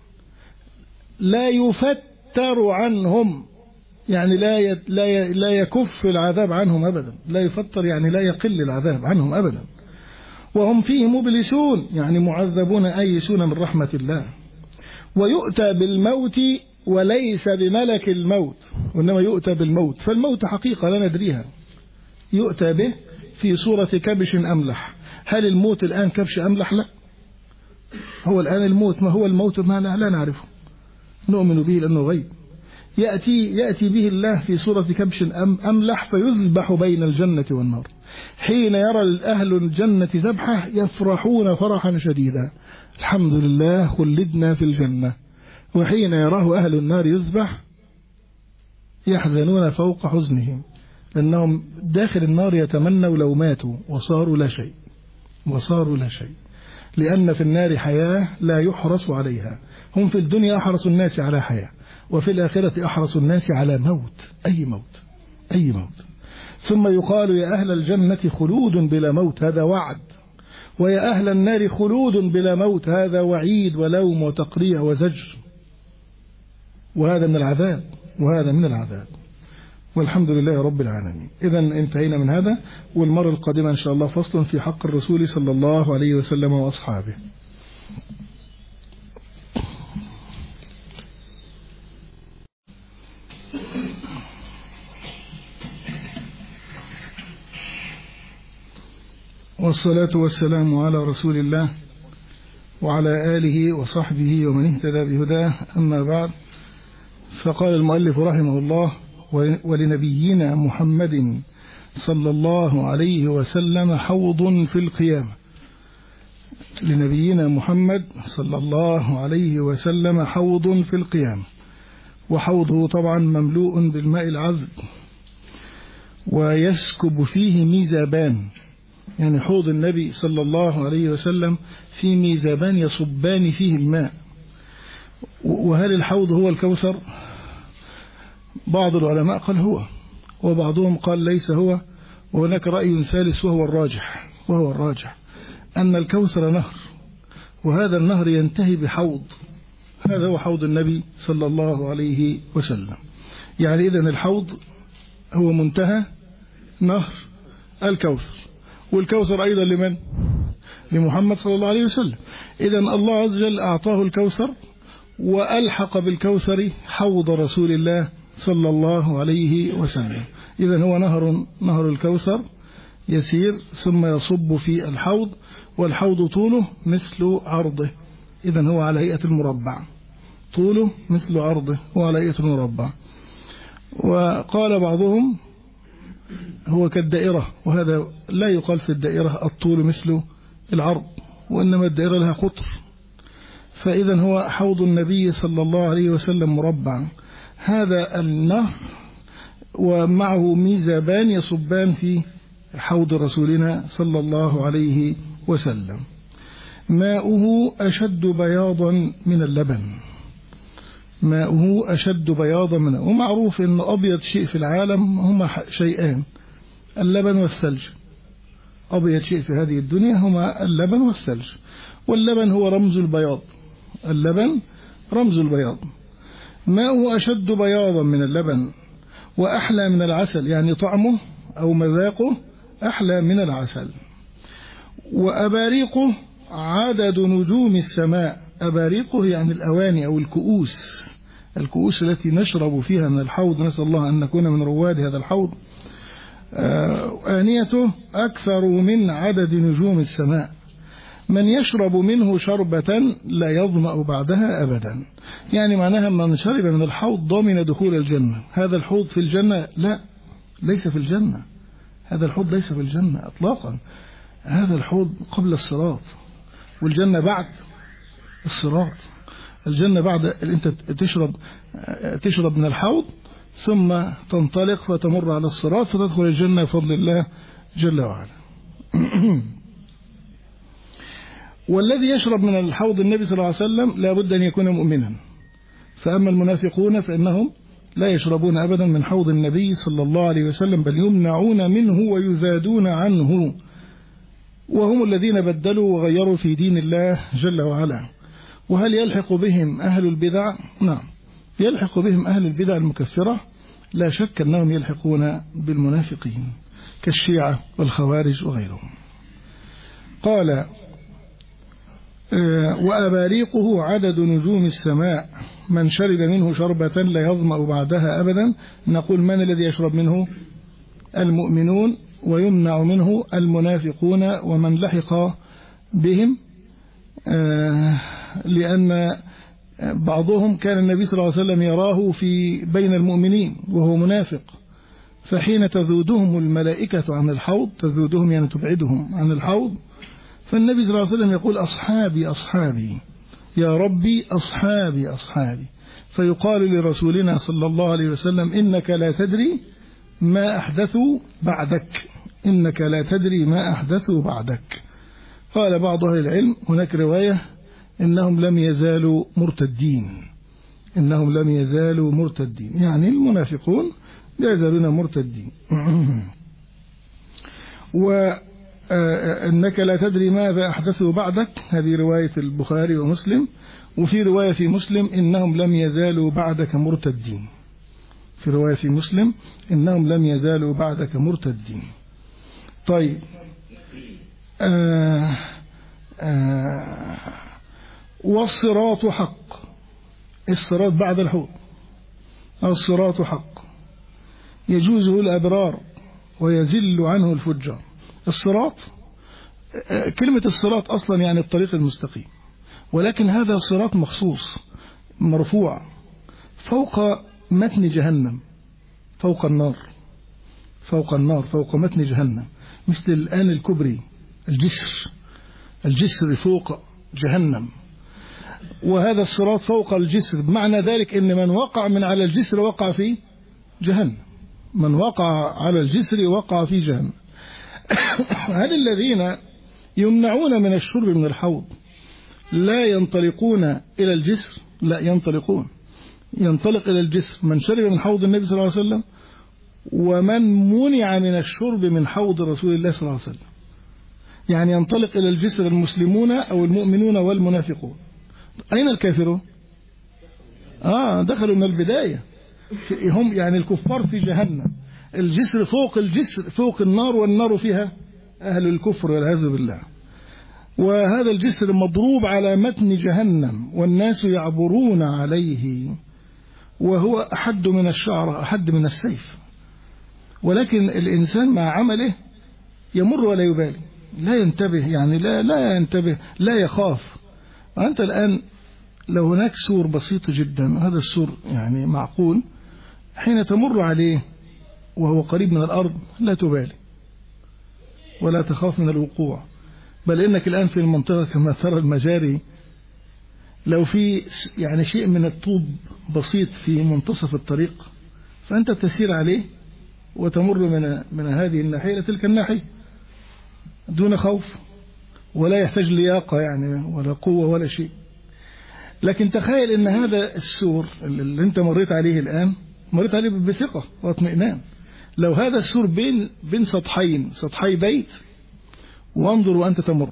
لا يفتر عنهم، يعني لا لا لا يكف العذاب عنهم أبدا، لا يفتر يعني لا يقل العذاب عنهم أبدا. وهم فيه مبلسون يعني معذبون آيسون من رحمة الله. ويؤتى بالموت وليس بملك الموت، وإنما يؤتى بالموت، فالموت حقيقة لا ندريها، يؤتى به في صورة كبش أملح. هل الموت الآن كبش أملح؟ لا، هو الآن الموت، ما هو الموت؟ ما لا, لا نعرفه، نؤمن به لأنه غيب. يأتي, يأتي به الله في صورة كبش أملح فيذبح بين الجنة والنار. حين يرى أهل الجنة ذبحه يفرحون فرحا شديدا، الحمد لله خلدنا في الجنة. وحين يراه أهل النار يذبح يحزنون فوق حزنهم، لأنهم داخل النار يتمنوا لو ماتوا وصاروا لا شيء، وصاروا لا شيء، لأن في النار حياة لا يحرص عليها. هم في الدنيا أحرص الناس على حياة، وفي الآخرة أحرص الناس على موت، أي موت أي موت. ثم يقال يا أهل الجنة خلود بلا موت، هذا وعد، ويا أهل النار خلود بلا موت، هذا وعيد ولوم وتقريع وزجر، وهذا من العذاب، وهذا من العذاب. والحمد لله رب العالمين. إذا انتهينا من هذا، والمرة القادمة إن شاء الله فصل في حق الرسول صلى الله عليه وسلم وأصحابه. والصلاة والسلام على رسول الله وعلى آله وصحبه ومن اهتدى بهداه، أما بعد. فقال المؤلف رحمه الله: ولنبينا محمد صلى الله عليه وسلم حوض في القيامة. لنبينا محمد صلى الله عليه وسلم حوض في القيامة، وحوضه طبعا مملوء بالماء العذب، ويسكب فيه ميزابان، يعني حوض النبي صلى الله عليه وسلم في ميزابان يصبان فيه الماء. وهل الحوض هو الكوثر؟ بعض العلماء قال هو، وبعضهم قال ليس هو، وهناك رأي ثالث وهو الراجح، وهو الراجح أن الكوثر نهر، وهذا النهر ينتهي بحوض، هذا هو حوض النبي صلى الله عليه وسلم. يعني إذن الحوض هو منتهى نهر الكوثر، والكوثر أيضا لمن؟ لمحمد صلى الله عليه وسلم. إذن الله عز وجل أعطاه الكوثر، وألحق بالكوثر حوض رسول الله صلى الله عليه وسلم. إذن هو نهر نهر الكوثر يسير ثم يصب في الحوض، والحوض طوله مثل عرضه، إذن هو على هيئة المربع، طوله مثل عرضه وعلى هيئة المربع. وقال بعضهم هو كالدائرة، وهذا لا يقال في الدائرة الطول مثل العرض، وإنما الدائرة لها قطر. فإذا هو حوض النبي صلى الله عليه وسلم مربع، هذا النهر ومعه ميزابان يصبان في حوض رسولنا صلى الله عليه وسلم. ماؤه أشد بياضا من اللبن، ماؤه أشد بياضا من، ومعروف أن أبيض شيء في العالم هما شيئان، اللبن والثلج. أبيض شيء في هذه الدنيا هما اللبن والثلج، واللبن هو رمز البياض، اللبن رمز البياض. ماؤه أشد بياضا من اللبن وأحلى من العسل، يعني طعمه أو مذاقه أحلى من العسل. وأباريقه عدد نجوم السماء. أباريقه يعني الأواني أو الكؤوس، الكؤوس التي نشرب فيها من الحوض، نسأل الله أن نكون من رواد هذا الحوض. آنيته أكثر من عدد نجوم السماء، من يشرب منه شربة لا يظمأ بعدها أبدا. يعني معناها من شرب من الحوض ضمن دخول الجنة. هذا الحوض في الجنة؟ لا، ليس في الجنة. هذا الحوض ليس في الجنة إطلاقا. هذا الحوض قبل الصراط، والجنة بعد الصراط. الجنة بعد أنت تشرب تشرب من الحوض ثم تنطلق فتمر على الصراط فتدخل الجنة بفضل الله جل وعلا. والذي يشرب من الحوض النبي صلى الله عليه وسلم لا بد أن يكون مؤمنا. فأما المنافقون فإنهم لا يشربون أبدا من حوض النبي صلى الله عليه وسلم، بل يمنعون منه ويزادون عنه، وهم الذين بدلوا وغيروا في دين الله جل وعلا. وهل يلحق بهم أهل البدع؟ نعم، يلحق بهم أهل البدع المكفرة، لا شك أنهم يلحقون بالمنافقين كالشيعة والخوارج وغيرهم. قال وأباريقه عدد نجوم السماء، من شرب منه شربة لا يظمأ بعدها أبدا. نقول من الذي يشرب منه؟ المؤمنون، ويمنع منه المنافقون ومن لحق بهم، لأن بعضهم كان النبي صلى الله عليه وسلم يراه في بين المؤمنين وهو منافق، فحين تذودهم الملائكة عن الحوض، تذودهم يعني تبعدهم عن الحوض، فالنبي صلى الله عليه وسلم يقول أصحابي أصحابي يا ربي أصحابي أصحابي، فيقال لرسولنا صلى الله عليه وسلم إنك لا تدري ما أحدثوا بعدك، إنك لا تدري ما أحدثوا بعدك. قال بعض أهل العلم هناك رواية إنهم لم يزالوا مرتدين، إنهم لم يزالوا مرتدين، يعني المنافقون لا يزالون مرتدين. وإنك لا تدري ماذا أحدثوا بعدك، هذه رواية البخاري ومسلم. وفي رواية في مسلم إنهم لم يزالوا بعدك مرتدين، في رواية في مسلم إنهم لم يزالوا بعدك مرتدين. طيب آه آه والصراط حق، الصراط بعد الحوض، الصراط حق يجوزه الأبرار ويزل عنه الفجار. الصراط كلمة الصراط أصلا يعني الطريق المستقيم، ولكن هذا صراط مخصوص مرفوع فوق متن جهنم، فوق النار، فوق النار فوق متن جهنم، مثل الآن الكبري، الجسر، الجسر فوق جهنم، وهذا الصراط فوق الجسر، بمعنى ذلك ان من وقع من على الجسر وقع في جهنم، من وقع على الجسر وقع في جهنم. هل الذين يمنعون من الشرب من الحوض لا ينطلقون إلى الجسر؟ لا، ينطلقون، ينطلق إلى الجسر من شرب من حوض النبي صلى الله عليه وسلم، ومن منع من الشرب من حوض رسول الله صلى الله عليه وسلم. يعني ينطلق إلى الجسر المسلمون أو المؤمنون والمنافقون. أين الكافرون؟ آه دخلوا من البداية، هم يعني الكفار في جهنم، الجسر فوق الجسر فوق النار، والنار فيها أهل الكفر والعياذ بالله. وهذا الجسر مضروب على متن جهنم والناس يعبرون عليه، وهو أحد من الشعر، أحد من السيف، ولكن الإنسان مع عمله يمر ولا يبالي، لا ينتبه، يعني لا لا ينتبه، لا يخاف. وأنت الآن لو هناك سور بسيط جدا، هذا السور يعني معقول، حين تمر عليه وهو قريب من الأرض لا تبالي ولا تخاف من الوقوع، بل إنك الآن في المنطقة كما ترى المجاري، لو في يعني شيء من الطوب بسيط في منتصف الطريق فأنت تسير عليه وتمر من من هذه الناحية إلى تلك الناحية دون خوف، ولا يحتاج لياقة يعني ولا قوة ولا شيء. لكن تخيل ان هذا السور اللي انت مريت عليه الآن مريت عليه بثقة واطمئنان، لو هذا السور بين بين سطحين، سطحي بيت، وانظر وأنت تمر.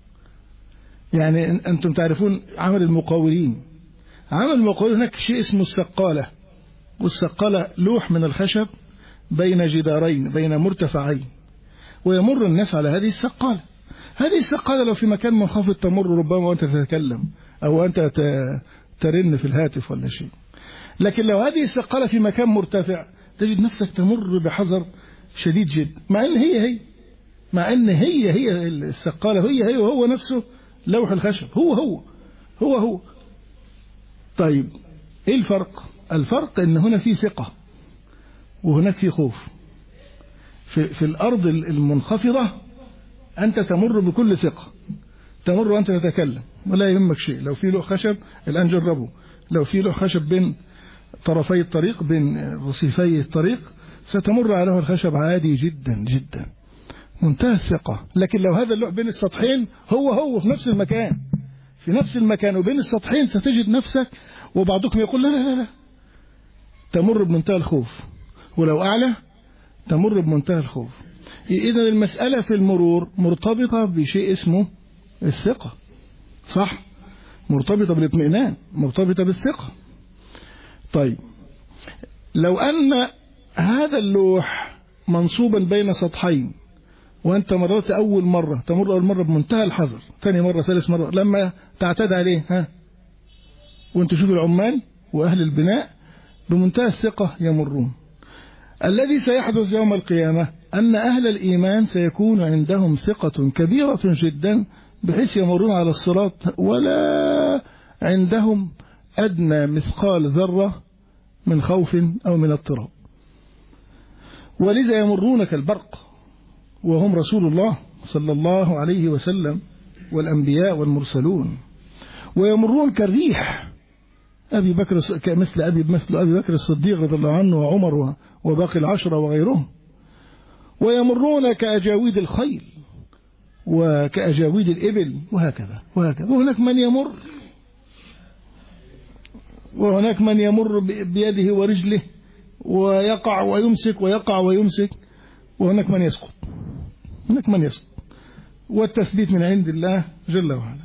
يعني أنتم تعرفون عمل المقاولين، عمل المقاولين هناك شيء اسمه السقالة، والسقالة لوح من الخشب بين جدارين، بين مرتفعين، ويمر الناس على هذه السقالة. هذه السقالة لو في مكان منخفض تمر ربما وأنت تتكلم أو أنت ترن في الهاتف ولا شيء. لكن لو هذه السقالة في مكان مرتفع تجد نفسك تمر بحذر شديد جدا، مع أن هي هي مع أن هي هي السقالة هي هي وهو نفسه لوح الخشب، هو هو هو هو. طيب إيه الفرق؟ الفرق أن هنا في ثقة وهناك في خوف. في, في الأرض المنخفضة أنت تمر بكل ثقة، تمر وأنت تتكلم ولا يهمك شيء. لو في لوح خشب الآن جربوا، لو في لوح خشب بين طرفي الطريق بين رصيفي الطريق ستمر عليه الخشب عادي جدا جدا، منتهى الثقة. لكن لو هذا اللوح بين السطحين هو هو في نفس المكان في نفس المكان وبين السطحين ستجد نفسك وبعضكم يقول لا لا لا، تمر بمنتهى الخوف. ولو أعلى تمر بمنتهى الخوف. إذا المسألة في المرور مرتبطة بشيء اسمه الثقة، صح؟ مرتبطة بالاطمئنان، مرتبطة بالثقة. طيب لو أن هذا اللوح منصوبا بين سطحين وأنت مررت أول مرة، تمر أول مرة بمنتهى الحذر، ثاني مرة ثالث مرة، لما تعتاد عليه ها وأنت تشوف العمال وأهل البناء بمنتهى الثقة يمرون. الذي سيحدث يوم القيامة أن أهل الإيمان سيكون عندهم ثقة كبيرة جدا بحيث يمرون على الصراط ولا عندهم أدنى مثقال ذرة من خوف أو من اضطراب، ولذا يمرون كالبرق وهم رسول الله صلى الله عليه وسلم والأنبياء والمرسلون، ويمرون كالريح أبي بكر مثل أبي مثل أبي بكر الصديق رضي الله عنه وعمر وباقي العشرة وغيرهم، ويمرون كأجاويد الخيل وكأجاويد الإبل وهكذا وهكذا. وهناك من يمر وهناك من يمر بيده ورجله ويقع ويمسك ويقع ويمسك، وهناك من يسقط هناك من يسقط والتثبيت من عند الله جل وعلا.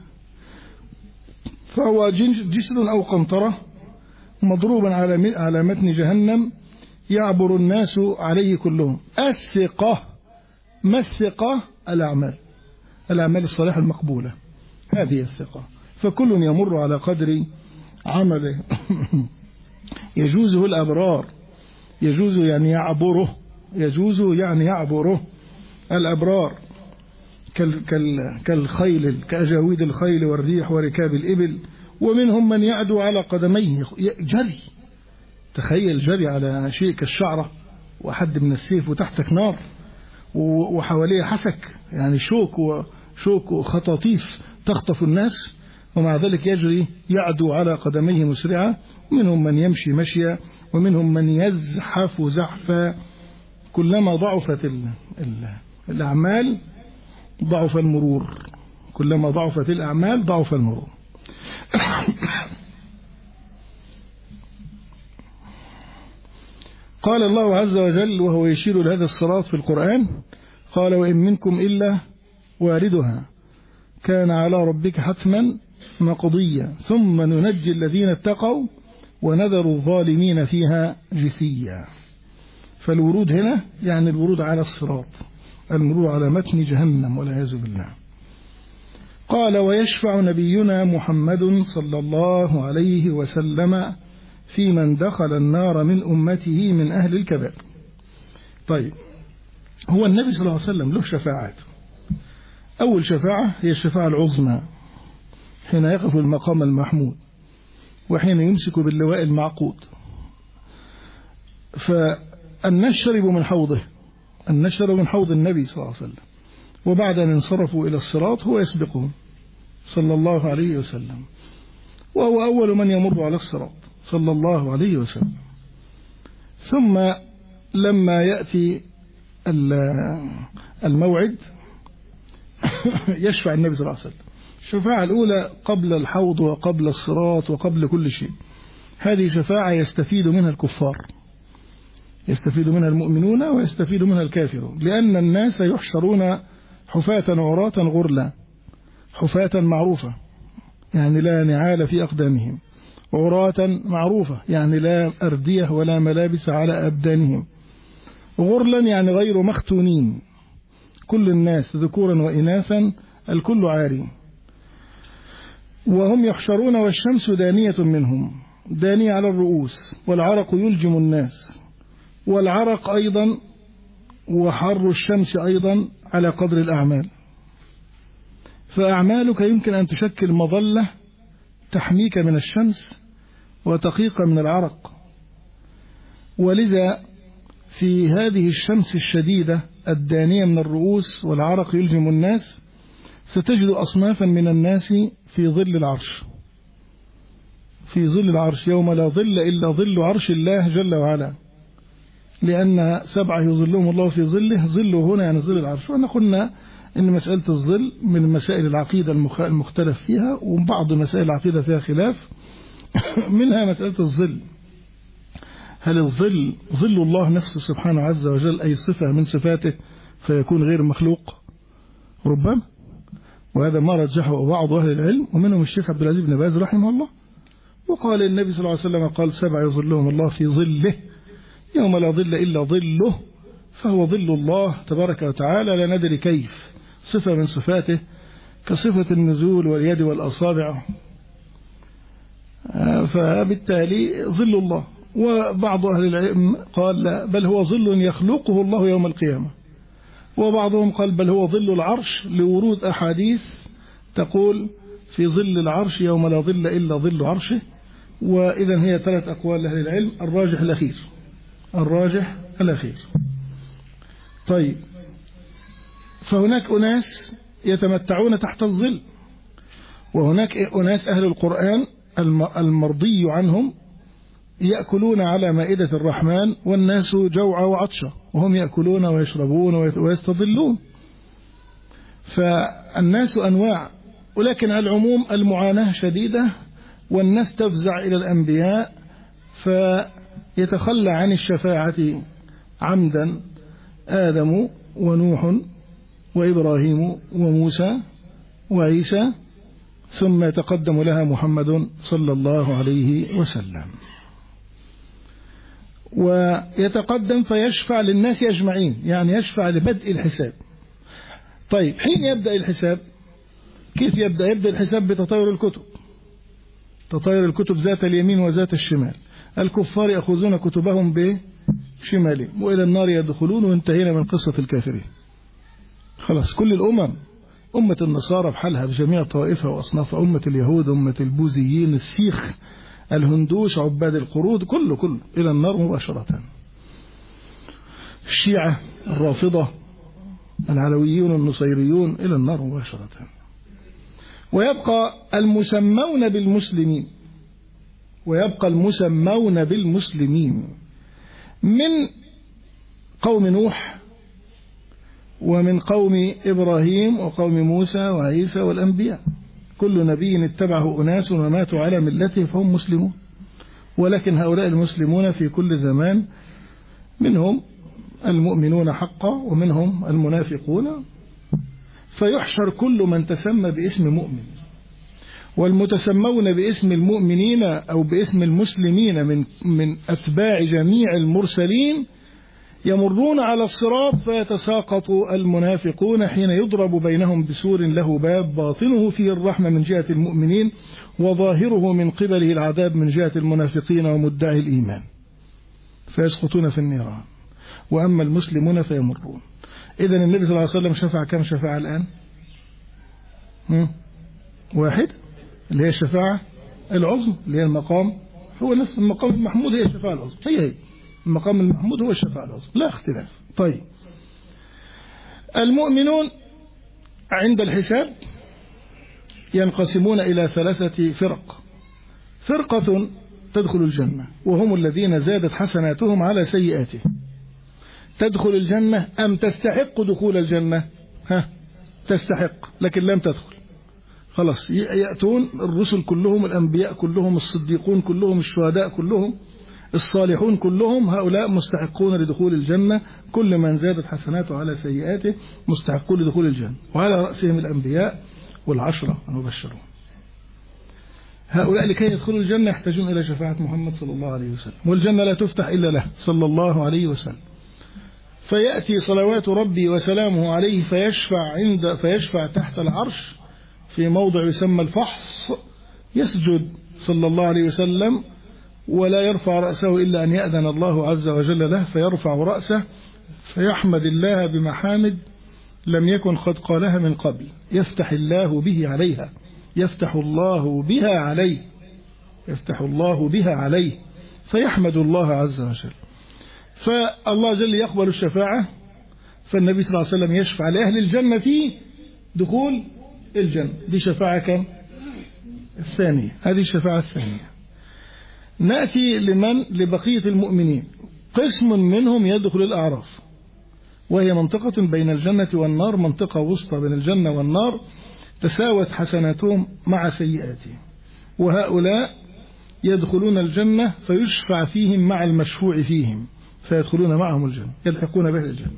فهو جسر أو قنطرة مضروبا على على متن جهنم يعبر الناس عليه كلهم. الثقة، ما الثقة؟ الأعمال الأعمال الصالحة المقبولة، هذه الثقة. فكل يمر على قدر عمله. يجوزه الأبرار، يجوز يعني يعبره، يجوز يعني يعبره الأبرار كالخيل كأجاويد الخيل والريح وركاب الإبل. ومنهم من يعدو على قدميه جري، تخيل جري على شيء كالشعرة وحد من السيف وتحتك نار وحواليه حسك يعني شوك وشوك وخطاطيف تخطف الناس، ومع ذلك يجري يعدو على قدميه مسرعا. منهم من يمشي مشيا ومنهم من يزحف زحفا. كلما ضعفت ال ال الأعمال ضعف المرور، كلما ضعفت الأعمال ضعف المرور. قال الله عز وجل وهو يشير لهذا الصراط في القرآن، قال وإن منكم إلا واردها كان على ربك حتما مقضيا ثم ننجي الذين اتقوا ونذر الظالمين فيها جثيا. فالورود هنا يعني الورود على الصراط، المرور على متن جهنم والعياذ بالله. قال ويشفع نبينا محمد صلى الله عليه وسلم في من دخل النار من أمته من أهل الكبائر. طيب هو النبي صلى الله عليه وسلم له شفاعات. أول شفاعة هي الشفاعة العظمى حين يقف المقام المحمود وحين يمسك باللواء المعقود. فالناس شربوا من حوضه، الناس شربوا من حوض النبي صلى الله عليه وسلم، وبعد أن انصرفوا إلى الصراط هو يسبقهم صلى الله عليه وسلم، وهو أول من يمر على الصراط صلى الله عليه وسلم. ثم لما يأتي الموعد يشفع النبي صلى الله عليه وسلم. الشفاعة الأولى قبل الحوض وقبل الصراط وقبل كل شيء. هذه شفاعة يستفيد منها الكفار، يستفيد منها المؤمنون ويستفيد منها الكافرون، لأن الناس يحشرون حفاة عراة غرلا. حفاة معروفة يعني لا نعال في أقدامهم، عراة معروفة يعني لا أردية ولا ملابس على أبدانهم، غرلا يعني غير مختونين. كل الناس ذكورا وإناثا الكل عاري. وهم يحشرون والشمس دانية منهم، دانية على الرؤوس، والعرق يلجم الناس، والعرق أيضا وحر الشمس أيضا على قدر الأعمال. فأعمالك يمكن أن تشكل مظلة تحميك من الشمس وتقيك من العرق. ولذا في هذه الشمس الشديدة الدانية من الرؤوس والعرق يلجم الناس ستجد أصنافا من الناس في ظل العرش، في ظل العرش يوم لا ظل إلا ظل عرش الله جل وعلا، لأن سبعة يظلهم الله في ظله. ظله هنا يعني ظل العرش. وأنا قلنا إن مسألة الظل من مسائل العقيدة المختلف فيها، وبعض مسائل العقيدة فيها خلاف، منها مسألة الظل. هل الظل ظل الله نفسه سبحانه عز وجل أي صفة من صفاته فيكون غير مخلوق؟ ربما، وهذا ما رجحه بعض أهل العلم ومنهم الشيخ عبد العزيز بن باز رحمه الله. وقال النبي صلى الله عليه وسلم قال سبع يظلهم الله في ظله يوم لا ظل إلا ظله، فهو ظل الله تبارك وتعالى لا ندري كيف، صفة من صفاته كصفة النزول واليد والأصابع، فبالتالي ظل الله. وبعض أهل العلم قال لا، بل هو ظل يخلقه الله يوم القيامة. وبعضهم قال بل هو ظل العرش لورود أحاديث تقول في ظل العرش يوم لا ظل إلا ظل عرشه. وإذا هي ثلاث أقوال لأهل العلم، الراجح الأخير، الراجح الأخير. طيب، فهناك أناس يتمتعون تحت الظل، وهناك أناس أهل القرآن المرضي عنهم يأكلون على مائدة الرحمن والناس جوعى وعطشى، وهم يأكلون ويشربون ويستظلون. فالناس أنواع، ولكن على العموم المعاناة شديدة، والناس تفزع إلى الأنبياء فيتخلى عن الشفاعة عمدا آدم ونوح وإبراهيم وموسى وعيسى، ثم يتقدم لها محمد صلى الله عليه وسلم، ويتقدم فيشفع للناس أجمعين، يعني يشفع لبدء الحساب. طيب، حين يبدأ الحساب؟ كيف يبدأ؟ يبدأ الحساب بتطاير الكتب، تطاير الكتب ذات اليمين وذات الشمال. الكفار يأخذون كتبهم بشمالهم وإلى النار يدخلون، وانتهينا من قصة الكافرين. خلاص، كل الأمم، أمة النصارى بحالها بجميع طوائفها وأصنافها، أمة اليهود، أمة البوذيين، السيخ، الهندوس، عباد القرود، كله كله إلى النار مباشرة. الشيعة، الرافضة، العلويون، النصيريون، إلى النار مباشرة. ويبقى المسمون بالمسلمين، ويبقى المسمون بالمسلمين من قوم نوح ومن قوم إبراهيم وقوم موسى وعيسى والأنبياء. كل نبي اتبعه أناس وماتوا على ملته فهم مسلمون. ولكن هؤلاء المسلمون في كل زمان منهم المؤمنون حقا ومنهم المنافقون، فيحشر كل من تسمى باسم مؤمن. والمتسمون باسم المؤمنين أو باسم المسلمين من من أتباع جميع المرسلين يمرون على الصراط فيتساقط المنافقون حين يضرب بينهم بسور له باب باطنه فيه الرحمة من جهة المؤمنين وظاهره من قبله العذاب من جهة المنافقين ومدعي الإيمان، فيسقطون في النيران. وأما المسلمون فيمرون. إذن النبي صلى الله عليه وسلم شفع كم شفاعة الآن؟ واحد، اللي هي الشفاعة العظمى، اللي هي المقام، هو نفس المقام المحمود، هي الشفاعة العظمى، هي هي المقام المحمود هو الشفاعة العظمى، لا اختلاف. طيب، المؤمنون عند الحساب ينقسمون إلى ثلاثة فرق. فرقة تدخل الجنة وهم الذين زادت حسناتهم على سيئاته. تدخل الجنة أم تستحق دخول الجنة؟ ها، تستحق لكن لم تدخل. خلاص، يأتون الرسل كلهم، الأنبياء كلهم، الصديقون كلهم، الشهداء كلهم، الصالحون كلهم، هؤلاء مستحقون لدخول الجنة. كل من زادت حسناته على سيئاته مستحقون لدخول الجنة، وعلى رأسهم الأنبياء والعشرة المبشرون. هؤلاء لكي يدخلوا الجنة يحتاجون إلى شفاعة محمد صلى الله عليه وسلم، والجنة لا تفتح إلا له صلى الله عليه وسلم. فيأتي صلوات ربي وسلامه عليه فيشفع عند فيشفع تحت العرش في موضع يسمى الفحص، يسجد صلى الله عليه وسلم ولا يرفع رأسه إلا أن يأذن الله عز وجل له، فيرفع رأسه فيحمد الله بمحامد لم يكن قد قالها من قبل، يفتح الله به عليها، يفتح الله بها عليه، يفتح الله بها عليه، فيحمد الله عز وجل. فالله جل يقبل الشفاعة، فالنبي صلى الله عليه وسلم يشفع لأهل الجنة في دخول الجنة. دي شفاعة كم؟ الثانية. هذه الشفاعة الثانية. نأتي لمن؟ لبقية المؤمنين. قسم منهم يدخل الأعراف، وهي منطقة بين الجنة والنار، منطقة وسطى بين الجنة والنار، تساوت حسناتهم مع سيئاتهم، وهؤلاء يدخلون الجنة فيشفع فيهم مع المشفوع فيهم، فيدخلون معهم الجنة، يلحقون به الجنة.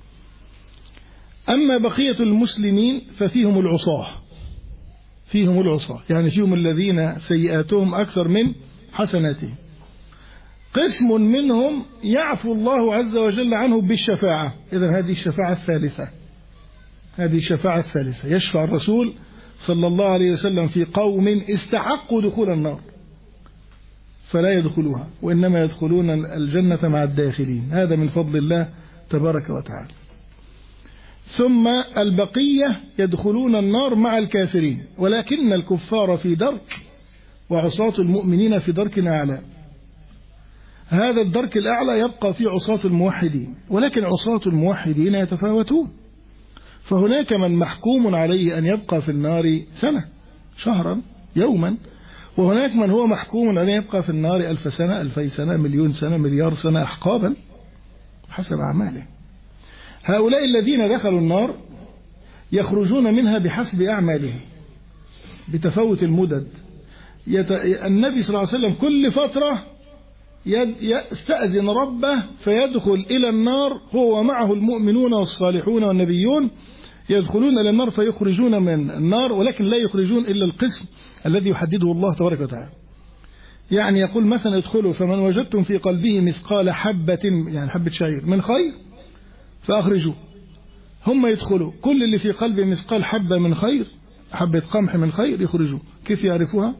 أما بقية المسلمين ففيهم العصاة، فيهم العصاة يعني فيهم الذين سيئاتهم أكثر من حسناتهم. قسم منهم يعفو الله عز وجل عنه بالشفاعة. إذن هذه الشفاعة الثالثة، هذه الشفاعة الثالثة. يشفع الرسول صلى الله عليه وسلم في قوم استحقوا دخول النار فلا يدخلوها، وإنما يدخلون الجنة مع الداخلين. هذا من فضل الله تبارك وتعالى. ثم البقية يدخلون النار مع الكافرين، ولكن الكفار في درك وعصاة المؤمنين في درك أعلى. هذا الدرك الأعلى يبقى في عصاة الموحدين، ولكن عصاة الموحدين يتفاوتون، فهناك من محكوم عليه أن يبقى في النار سنة، شهرا، يوما، وهناك من هو محكوم أن يبقى في النار ألف سنة، ألفي سنة، مليون سنة، مليار سنة، أحقابا حسب أعماله. هؤلاء الذين دخلوا النار يخرجون منها بحسب أعمالهم بتفاوت المدد. يت... النبي صلى الله عليه وسلم كل فترة يستأذن ربه فيدخل إلى النار هو ومعه المؤمنون والصالحون والنبيون، يدخلون إلى النار فيخرجون من النار، ولكن لا يخرجون إلا القسم الذي يحدده الله تبارك وتعالى. يعني يقول مثلا ادخلوا فمن وجدتم في قلبه مثقال حبة، يعني حبة شعير، من خير فأخرجوا. هم يدخلوا كل اللي في قلبه مثقال حبة من خير، حبة قمح من خير، يخرجوا. كيف يعرفوها؟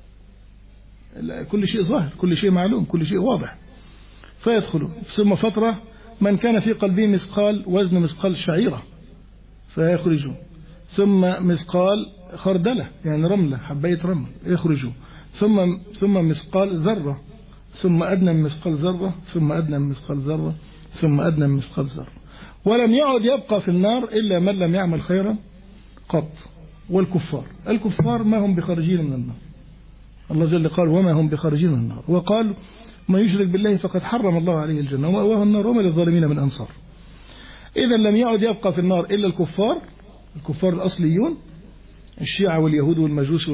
كل شيء ظاهر، كل شيء معلوم، كل شيء واضح، فيدخلوا. ثم فترة من كان في قلبه مثقال وزن مثقال شعيرة فيخرجوا، ثم مثقال خردلة يعني رملة، حباية رمل، يخرجوا، ثم ثم مثقال ذرة، ثم أدنى من مثقال ذرة، ثم أدنى من مثقال ذرة، ثم أدنى من مثقال ذرة. ولم يعد يبقى في النار إلا من لم يعمل خيرا قط. والكفار، الكفار ما هم بخارجين من النار. الله جل قال وما هم بخارجين من النار، وقال ما يشرك بالله فقد حرم الله عليه الجنة ومأواه النار وما للظالمين من أنصار. إذا لم يعد يبقى في النار إلا الكفار، الكفار الأصليون، الشيعة واليهود والمجوس،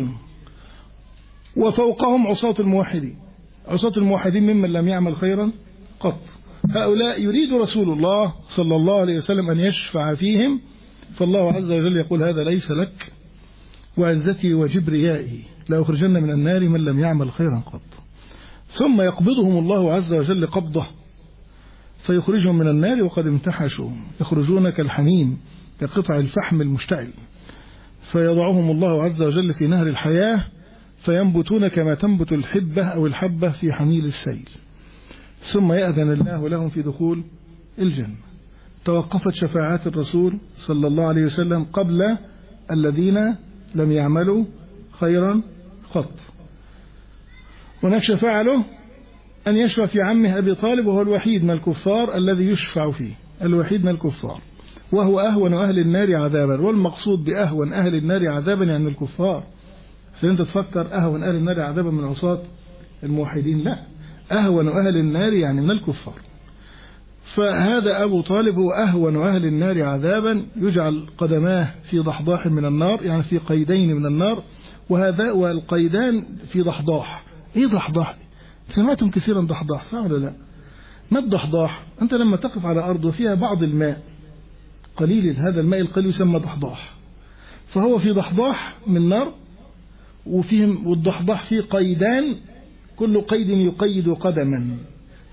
وفوقهم عصاة الموحدين. عصاة الموحدين ممن لم يعمل خيرا قط. هؤلاء يريد رسول الله صلى الله عليه وسلم أن يشفع فيهم، فالله عز وجل يقول هذا ليس لك، وعزتي وجبريائي لأخرجن من النار من لم يعمل خيرا قط. ثم يقبضهم الله عز وجل قبضه فيخرجهم من النار وقد امتحشوا، يخرجون كالحميم كقطع الفحم المشتعل، فيضعهم الله عز وجل في نهر الحياة فينبتون كما تنبت الحبة أو الحبة في حميل السيل، ثم يأذن الله لهم في دخول الجنة. توقفت شفاعات الرسول صلى الله عليه وسلم قبل الذين لم يعملوا خيرا قط. هناك شفاعة له أن يشفع في عمه أبي طالب، وهو الوحيد من الكفار الذي يشفع فيه، الوحيد من الكفار، وهو أهون أهل النار عذابا. والمقصود بأهون أهل النار عذابا يعني الكفار. فأنت تفكر أهون أهل النار عذابا من عصاة الموحدين، لا، أهون أهل النار يعني من الكفار. فهذا أبو طالب هو أهون أهل النار عذابا، يجعل قدماه في ضحضاح من النار، يعني في قيدين من النار، وهذا والقيدان في ضحضاح. إيه ضحضاح؟ سمعتم كثيرا ضحضاح، صح ولا لا؟ ما الضحضاح؟ أنت لما تقف على أرض فيها بعض الماء قليل، هذا الماء القليل يسمى ضحضاح، فهو في ضحضاح من نار، وفيه والضحضاح فيه قيدان، كل قيد يقيد قدما،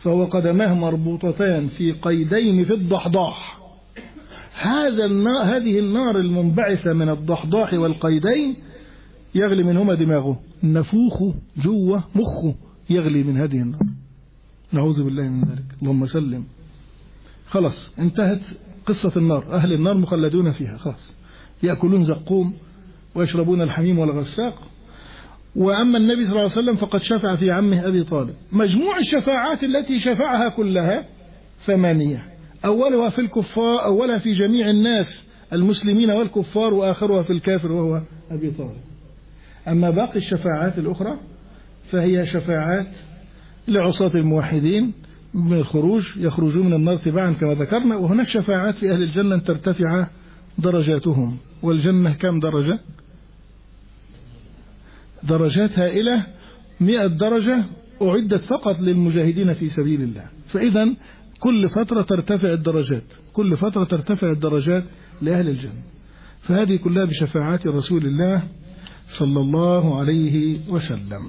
فهو قدماه مربوطتان في قيدين في الضحضاح. هذا النار هذه النار المنبعثة من الضحضاح والقيدين يغلي منهما دماغه، نفوخه جوه مخه يغلي من هذه النار، نعوذ بالله من ذلك، اللهم سلم. خلاص انتهت قصة النار، أهل النار مخلدون فيها خلاص، يأكلون زقوم ويشربون الحميم والغساق. وأما النبي صلى الله عليه وسلم فقد شفع في عمه أبي طالب. مجموع الشفاعات التي شفعها كلها ثمانية، أولها في الكفار، أولها في جميع الناس المسلمين والكفار، وآخرها في الكافر وهو أبي طالب. أما باقي الشفاعات الأخرى فهي شفاعات لعصاة الموحدين من الخروج، يخرجون من النار تباعا كما ذكرنا. وهناك شفاعات في أهل الجنة ترتفع درجاتهم، والجنة كم درجة؟ درجات هائلة، مئة درجة أعدت فقط للمجاهدين في سبيل الله. فإذا كل فترة ترتفع الدرجات، كل فترة ترتفع الدرجات لأهل الجنة. فهذه كلها بشفاعات رسول الله صلى الله عليه وسلم.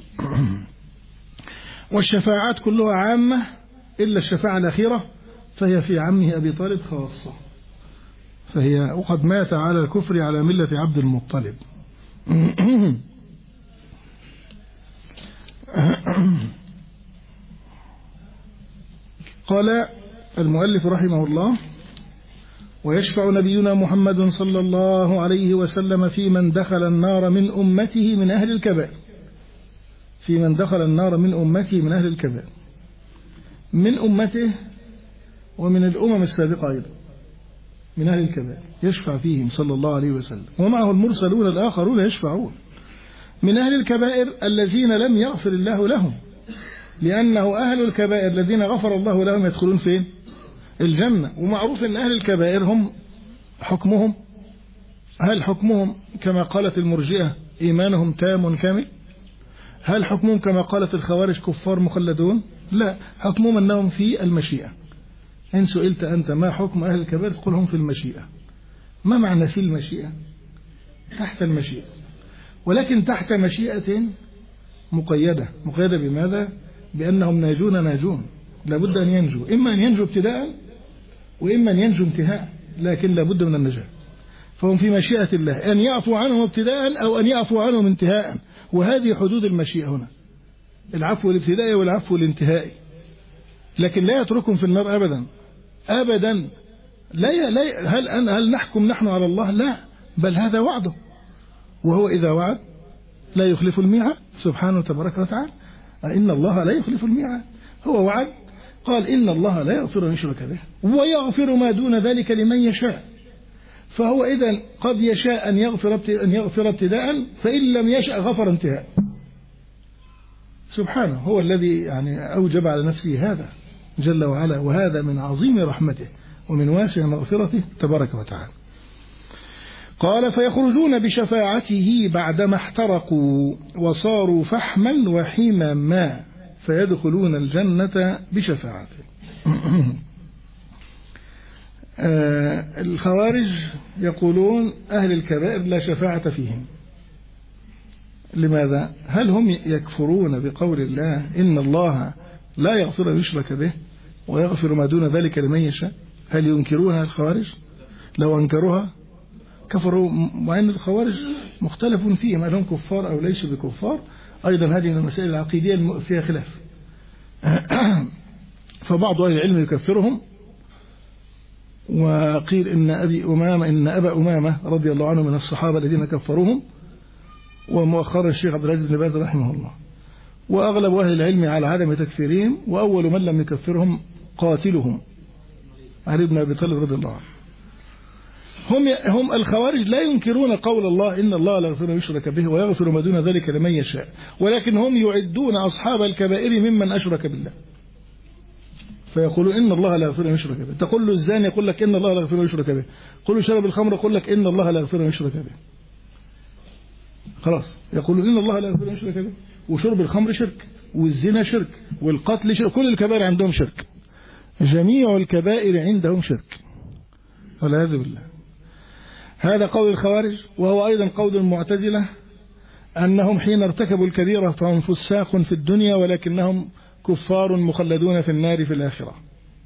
والشفاعات كلها عامة إلا الشفاعة الأخيرة فهي في عمه أبي طالب خاصة، فهي وقد مات على الكفر على ملة عبد المطلب. قال المؤلف رحمه الله: ويشفع نبينا محمد صلى الله عليه وسلم في من دخل النار من أمته من أهل الكبائر، في من دخل النار من أمته من أهل الكبائر، من أمته ومن الأمم السابقة أيضا من أهل الكبائر يشفع فيهم صلى الله عليه وسلم، ومعه المرسلون الآخرون يشفعون. من أهل الكبائر الذين لم يغفر الله لهم، لأنه أهل الكبائر الذين غفر الله لهم يدخلون فين؟ الجنة. ومعروف أن أهل الكبائر هم حكمهم، هل حكمهم كما قالت المرجئة إيمانهم تام كامل؟ هل حكمهم كما قالت الخوارج كفار مخلدون؟ لا، حكمهم أنهم في المشيئة. إن سئلت أنت ما حكم أهل الكبائر تقول هم في المشيئة. ما معنى في المشيئة؟ تحت المشيئة، ولكن تحت مشيئة مقيدة. مقيدة بماذا؟ بأنهم ناجون ناجون، لابد أن ينجوا، إما أن ينجوا ابتداء وإما أن ينجوا انتهاء، لكن لابد من النجاة. فهم في مشيئة الله أن يعفو عنهم ابتداء أو أن يعفو عنهم انتهاء، وهذه حدود المشيئة هنا، العفو الابتدائي والعفو الانتهائي. لكن لا يتركهم في النار أبدا أبدا. لا لا هل أن هل نحكم نحن على الله؟ لا، بل هذا وعده، وهو إذا وعد لا يخلف الميعاد سبحانه تبارك وتعالى. إن الله لا يخلف الميعاد، هو وعد، قال إن الله لا يغفر أن يشرك به ويغفر ما دون ذلك لمن يشاء. فهو إذن قد يشاء أن يغفر أن يغفر ابتداء، فإن لم يشاء غفر انتهاء. سبحانه، هو الذي يعني أوجب على نفسه هذا جل وعلا، وهذا من عظيم رحمته ومن واسع مغفرته تبارك وتعالى. قال: فيخرجون بشفاعته بعدما احترقوا وصاروا فحما وحمما فيدخلون الجنة بشفاعته. الخوارج يقولون أهل الكبائر لا شفاعة فيهم. لماذا؟ هل هم يكفرون بقول الله إن الله لا يغفر أن يشرك به ويغفر ما دون ذلك لمن يشاء؟ هل ينكرونها الخوارج؟ لو أنكروها كفروا. مع أن الخوارج مختلف فيهم، هل هم كفار أو ليسوا بكفار؟ أيضا هذه من المسائل العقيدية فيها خلاف. فبعض أهل العلم يكفرهم، وقيل إن أبي أمامة إن أبا أمامة رضي الله عنه من الصحابة الذين كفروهم، ومؤخرا الشيخ عبد العزيز بن باز رحمه الله. وأغلب أهل العلم على عدم تكفيرهم، وأول من لم يكفرهم قاتلهم علي بن أبي طالب رضي الله عنه. هم هم الخوارج لا ينكرون قول الله إن الله لا يغفر يشرك به ويغفر ما دون ذلك لمن يشاء، ولكن هم يعدون أصحاب الكبائر ممن أشرك بالله، فيقولون إن الله لا يغفر يشرك به. تقول له الزاني يقول لك إن الله لا يغفر يشرك به، قل له شرب الخمر يقول لك إن الله لا يغفر يشرك به. خلاص، يقولون إن الله لا يغفر يشرك به، وشرب الخمر شرك، والزنا شرك، والقتل شرك، كل الكبائر عندهم شرك، جميع الكبائر عندهم شرك والعياذ بالله. هذا قول الخوارج. وهو أيضا قول المعتزلة أنهم حين ارتكبوا الكبيرة فهم فساق في الدنيا ولكنهم كفار مخلدون في النار في الآخرة.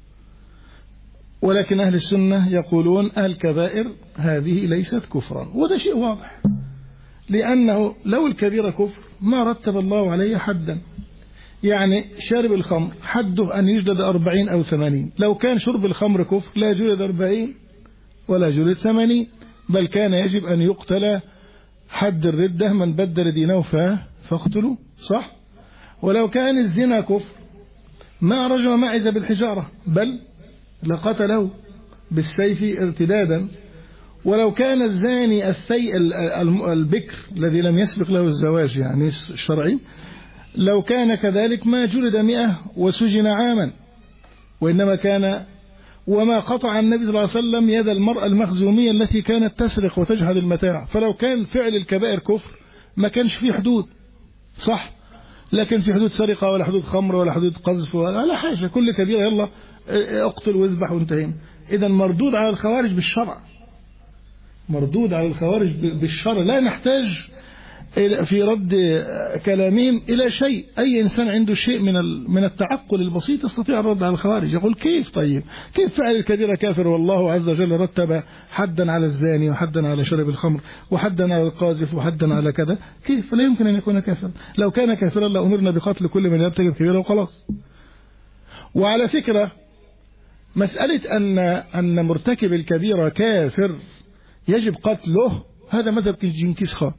ولكن أهل السنة يقولون الكبائر هذه ليست كفرا، وده شيء واضح، لأنه لو الكبيرة كفر ما رتب الله عليه حدا. يعني شارب الخمر حده أن يجلد أربعين أو ثمانين، لو كان شرب الخمر كفر لا جلد أربعين ولا جلد ثمانين، بل كان يجب أن يقتل حد الردة، من بدل دينه فاقتلوا، صح؟ ولو كان الزنا كفر ما رجم ماعز بالحجارة، بل لقتله بالسيف ارتدادا. ولو كان الزاني الثي البكر الذي لم يسبق له الزواج يعني الشرعي، لو كان كذلك ما جلد مئة وسجن عاما، وإنما كان وما قطع النبي صلى الله عليه وسلم يد المرأة المخزومية التي كانت تسرق وتجهد المتاع. فلو كان فعل الكبائر كفر ما كانش فيه حدود، صح؟ لكن في حدود سرقة ولا حدود خمر ولا حدود قذف ولا حاجة، كل كبيرة يلا اقتل واذبح وانتهينا. إذا مردود على الخوارج بالشرع، مردود على الخوارج بالشرع، لا نحتاج في رد كلامهم إلى شيء. أي إنسان عنده شيء من من التعقل البسيط يستطيع الرد على الخوارج. يقول كيف طيب كيف فعل الكبيرة كافر والله عز وجل رتب حدا على الزاني وحدا على شرب الخمر وحدا على القاذف وحدا على كذا، كيف لا يمكن أن يكون كافرا؟ لو كان كافرا لأمرنا بقتل كل من يرتكب كبيرة وخلاص. وعلى فكرة مسألة أن أن مرتكب الكبيرة كافر يجب قتله، هذا مذهب جنكيز خان،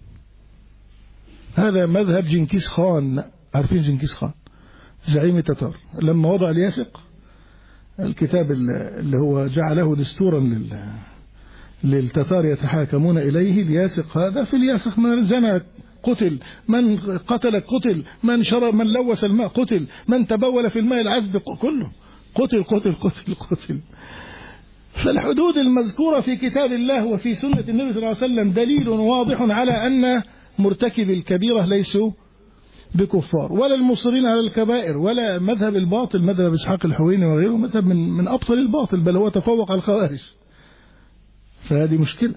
هذا مذهب جنكيز خان. عارفين جنكيز خان زعيم التتار لما وضع الياسق، الكتاب اللي هو جعله دستورا للتتار يتحاكمون إليه، الياسق هذا في الياسق من زنى قتل، من قتل قتل، من شرب من لوث الماء قتل، من تبول في الماء العذب كله قتل قتل قتل قتل. فالحدود المذكورة في كتاب الله وفي سنة النبي صلى الله عليه وسلم دليل واضح على أن مرتكب الكبيرة ليسوا بكفار، ولا المصرين على الكبائر، ولا مذهب الباطل مذهب إسحاق الحويني وغيره مذهب من من أبطل الباطل، بل هو تفوق على الخوارج. فهذه مشكلة.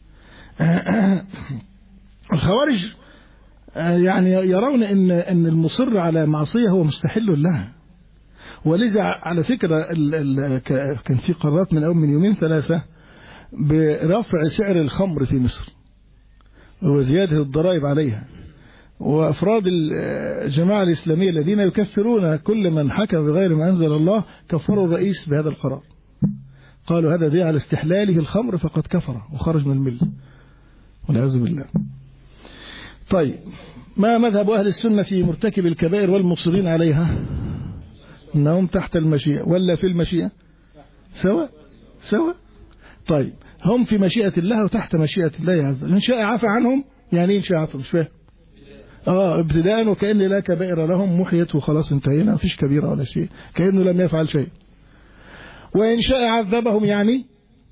الخوارج يعني يرون ان ان المصر على معصية هو مستحل لها، ولذا على فكرة ال ال كان في قرارات من أول من يومين ثلاثة برفع سعر الخمر في مصر وزيادة الضرائب عليها، وأفراد الجماعة الإسلامية الذين يكفرون كل من حكم بغير ما أنزل الله كفروا الرئيس بهذا القرار، قالوا هذا دليل على استحلاله الخمر فقد كفر وخرج من الملة والعياذ بالله. طيب ما مذهب أهل السنة في مرتكب الكبائر والمصرين عليها؟ أنهم تحت المشيئة ولا في المشيئة؟ سواء سواء. طيب هم في مشيئة الله وتحت مشيئة الله عز وجل، إن شاء عفى عنهم. يعني إن شاء عفى مش فاهم آه ابتداء وكأن لا كبائر لهم محيت وخلاص انتهينا مفيش كبيرة ولا شيء، كأنه لم يفعل شيء. وإن شاء عذبهم يعني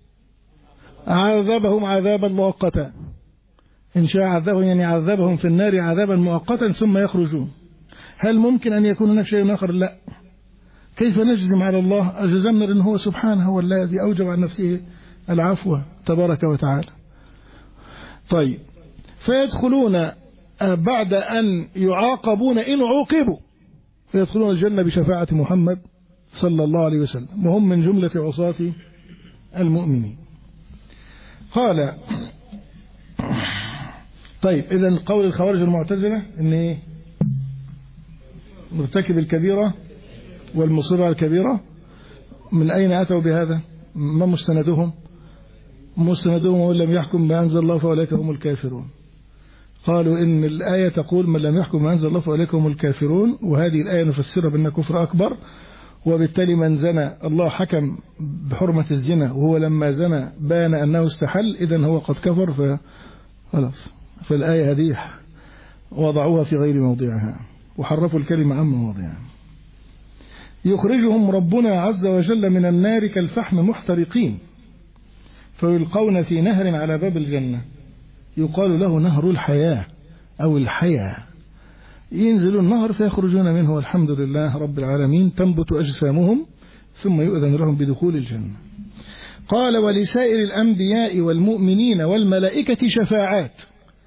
عذبهم عذابا مؤقتا، إن شاء عذبهم يعني عذبهم في النار عذابا مؤقتا ثم يخرجون. هل ممكن أن يكون هناك شيء آخر؟ لا. كيف نجزم على الله؟ أجزمنا أن هو سبحانه هو الذي أوجب عن نفسه العفو تبارك وتعالى. طيب فيدخلون بعد أن يعاقبون إن عوقبوا فيدخلون الجنة بشفاعة محمد صلى الله عليه وسلم، وهم من جملة عصاة المؤمنين. قال طيب إذن قول الخوارج المعتزلة إن إيه؟ مرتكب الكبيرة والمصر على الكبيرة من أين أتوا بهذا؟ ما مستندهم؟ مستندهم وإن لم يحكم ما أنزل الله فأولئك هم الكافرون. قالوا إن الآية تقول من لم يحكم ما أنزل الله فأولئك هم الكافرون، وهذه الآية نفسرها بأنها كفر أكبر، وبالتالي من زنى الله حكم بحرمة الزنا وهو لما زنى بان أنه استحل، إذن هو قد كفر. فخلاص فالآية هذه وضعوها في غير موضعها وحرفوا الكلمة عن مواضعها. يخرجهم ربنا عز وجل من النار كالفحم محترقين فيلقون في نهر على باب الجنة يقال له نهر الحياة أو الحياة، ينزل النهر فيخرجون منه والحمد لله رب العالمين، تنبت أجسامهم ثم يؤذن لهم بدخول الجنة. قال ولسائر الأنبياء والمؤمنين والملائكة شفاعات،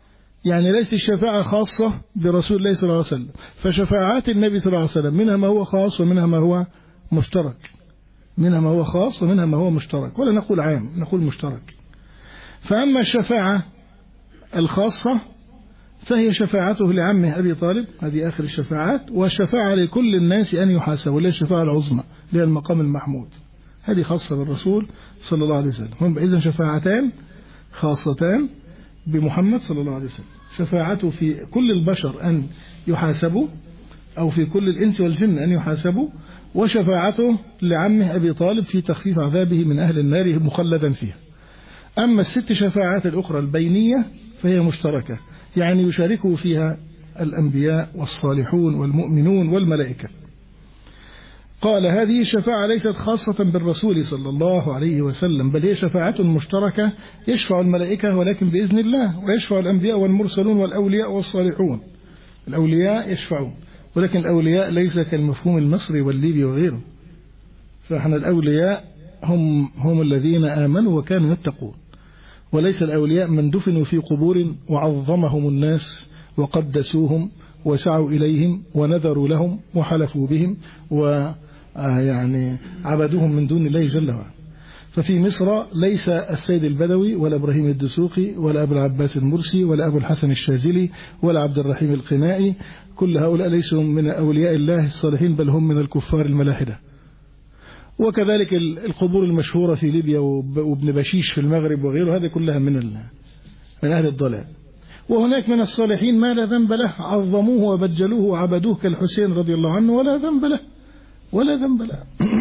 يعني ليست الشفاعة خاصة برسول الله صلى الله عليه وسلم، فشفاعات النبي صلى الله عليه وسلم منها ما هو خاص ومنها ما هو مشترك، منها ما هو خاص ومنها ما هو مشترك، ولا نقول عام، نقول مشترك. فأما الشفاعة الخاصة فهي شفاعته لعمه أبي طالب، هذه آخر الشفاعات، والشفاعة لكل الناس أن يحاسبوا، اللي هي الشفاعة العظمى اللي هي المقام المحمود، هذه خاصة بالرسول صلى الله عليه وسلم. هم إذن شفاعتان خاصتان بمحمد صلى الله عليه وسلم، شفاعته في كل البشر أن يحاسبوا، أو في كل الإنس والجن أن يحاسبوا، وشفاعته لعمه أبي طالب في تخفيف عذابه من أهل النار مخلدا فيها. أما الست شفاعات الأخرى البينية فهي مشتركة، يعني يشاركه فيها الأنبياء والصالحون والمؤمنون والملائكة. قال هذه الشفاعة ليست خاصة بالرسول صلى الله عليه وسلم، بل هي شفاعة مشتركة، يشفع الملائكة ولكن بإذن الله، ويشفع الأنبياء والمرسلون والأولياء والصالحون. الأولياء يشفعون، ولكن الأولياء ليس كالمفهوم المصري والليبي وغيره، فإحنا الأولياء هم, هم الذين آمنوا وكانوا يتقون، وليس الأولياء من دفنوا في قبور وعظمهم الناس وقدسوهم وسعوا إليهم ونذروا لهم وحلفوا بهم ويعني عبدوهم من دون الله جل وعلا. ففي مصر ليس السيد البدوي ولا إبراهيم الدسوقي ولا أبو العباس المرسي ولا أبو الحسن الشاذلي ولا عبد الرحيم القنائي، كل هؤلاء ليسوا من أولياء الله الصالحين، بل هم من الكفار الملاحدة. وكذلك القبور المشهورة في ليبيا وابن بشيش في المغرب وغيره، هذه كلها من من أهل الضلال. وهناك من الصالحين ما لا ذنب له، عظموه وبجلوه وعبدوه كالحسين رضي الله عنه، ولا ذنب له ولا ذنب له.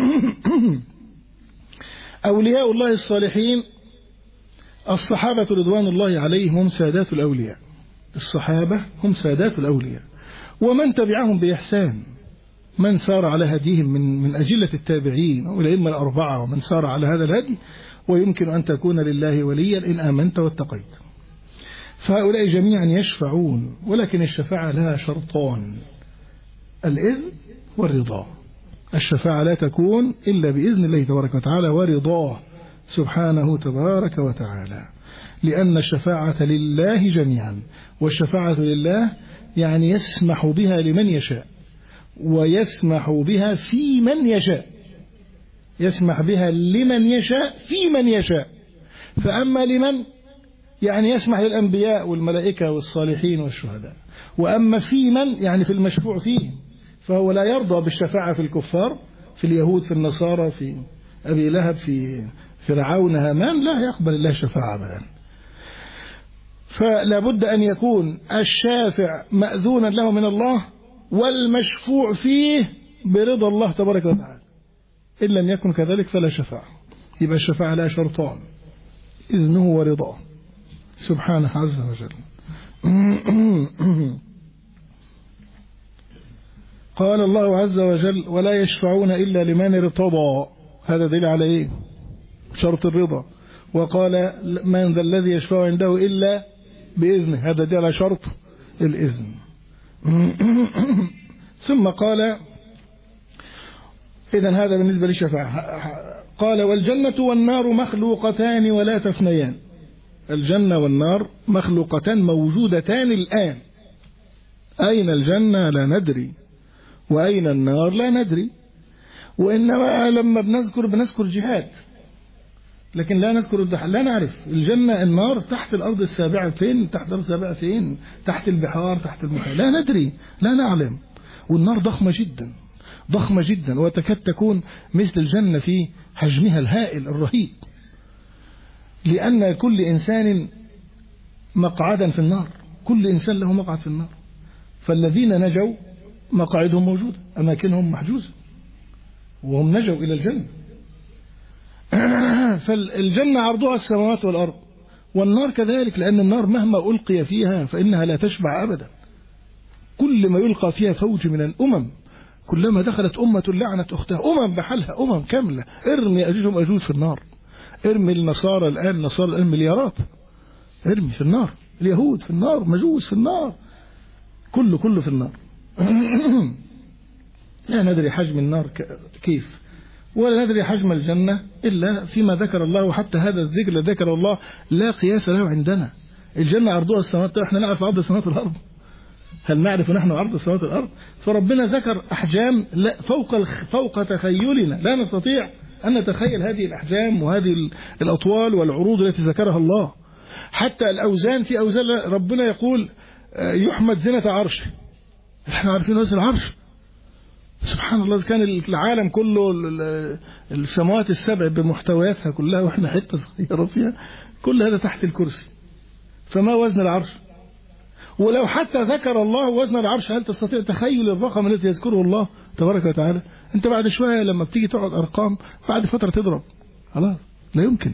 أولياء الله الصالحين الصحابة رضوان الله عليهم هم سادات الأولياء، الصحابة هم سادات الأولياء، ومن تبعهم بإحسان، من سار على هديهم من من أجلة التابعين والأئمة الأربعة، ومن سار على هذا الهدي، ويمكن أن تكون لله وليا إن آمنت واتقيت. فهؤلاء جميعا يشفعون، ولكن الشفاعة لها شرطان: الإذن والرضا. الشفاعة لا تكون إلا بإذن الله تبارك وتعالى ورضاه سبحانه تبارك وتعالى، لأن الشفاعة لله جميعا، والشفاعة لله يعني يسمح بها لمن يشاء، ويسمح بها في من يشاء، يسمح بها لمن يشاء في من يشاء. فأما لمن يعني يسمح للأنبياء والملائكة والصالحين والشهداء، وأما في من يعني في المشفوع فيه، فهو لا يرضى بالشفاعة في الكفار، في اليهود، في النصارى، في أبي لهب، في فرعون، هامان، لا يقبل الله شفاعة أبدا. فلا بد أن يكون الشافع مأذونا له من الله، والمشفوع فيه برضا الله تبارك وتعالى. إن لم يكن كذلك فلا شفاعة. يبقى الشفاعة لها شرطان: إذنه ورضاه سبحانه عز وجل. قال الله عز وجل: ولا يشفعون إلا لمن ارتضى. هذا دليل على إيه؟ شرط الرضا. وقال: من ذا الذي يشفع عنده إلا بإذنه. هذا دليل على شرط الإذن. ثم قال: إذن هذا بالنسبة للشفاعة. قال: والجنة والنار مخلوقتان ولا تفنيان. الجنة والنار مخلوقتان موجودتان الآن. أين الجنة لا ندري، وأين النار لا ندري، وإنما لما بنذكر بنذكر جهاد، لكن لا نذكر الدحل. لا نعرف الجنة النار تحت الأرض السابعة فين، تحت الأرض السابعة فين، تحت البحار، تحت المحيط، لا ندري، لا نعلم. والنار ضخمة جدا، ضخمة جدا، وتكاد تكون مثل الجنة في حجمها الهائل الرهيب، لأن كل إنسان مقعدا في النار، كل إنسان له مقعد في النار. فالذين نجوا مقاعدهم موجودة، أماكنهم محجوزة، وهم نجوا إلى الجنة. فالجنة عرضها السماوات والأرض، والنار كذلك، لأن النار مهما ألقي فيها فإنها لا تشبع أبدا. كل ما يلقى فيها فوج من الأمم، كلما دخلت أمة لعنت أختها، أمم بحالها، أمم كاملة. ارمي أجوج ومأجوج في النار، ارمي النصارى الآن، نصارى الآن مليارات، ارمي في النار، اليهود في النار، مجوس في النار، كله كله في النار. لا ندري حجم النار كيف، ولا ندري حجم الجنة إلا فيما ذكر الله. وحتى هذا الذكر ذكر الله لا قياس له عندنا، الجنة عرضها السماوات، احنا نعرف عرض السماوات والأرض؟ هل نعرف نحن عرض السماوات والأرض؟ فربنا ذكر أحجام لا فوق فوق تخيلنا، لا نستطيع أن نتخيل هذه الأحجام وهذه الأطوال والعروض التي ذكرها الله. حتى الأوزان، في أوزان ربنا يقول يحمد زنة عرشه، احنا عارفين وزن العرش. سبحان الله، كان العالم كله السماوات السبع بمحتوياتها كلها واحنا حتة صغيرة فيها، كل هذا تحت الكرسي، فما وزن العرش؟ ولو حتى ذكر الله وزن العرش، هل تستطيع تخيل الرقم الذي يذكره الله تبارك وتعالى؟ انت بعد شوية لما بتيجي تقعد أرقام بعد فترة تضرب خلاص، لا يمكن.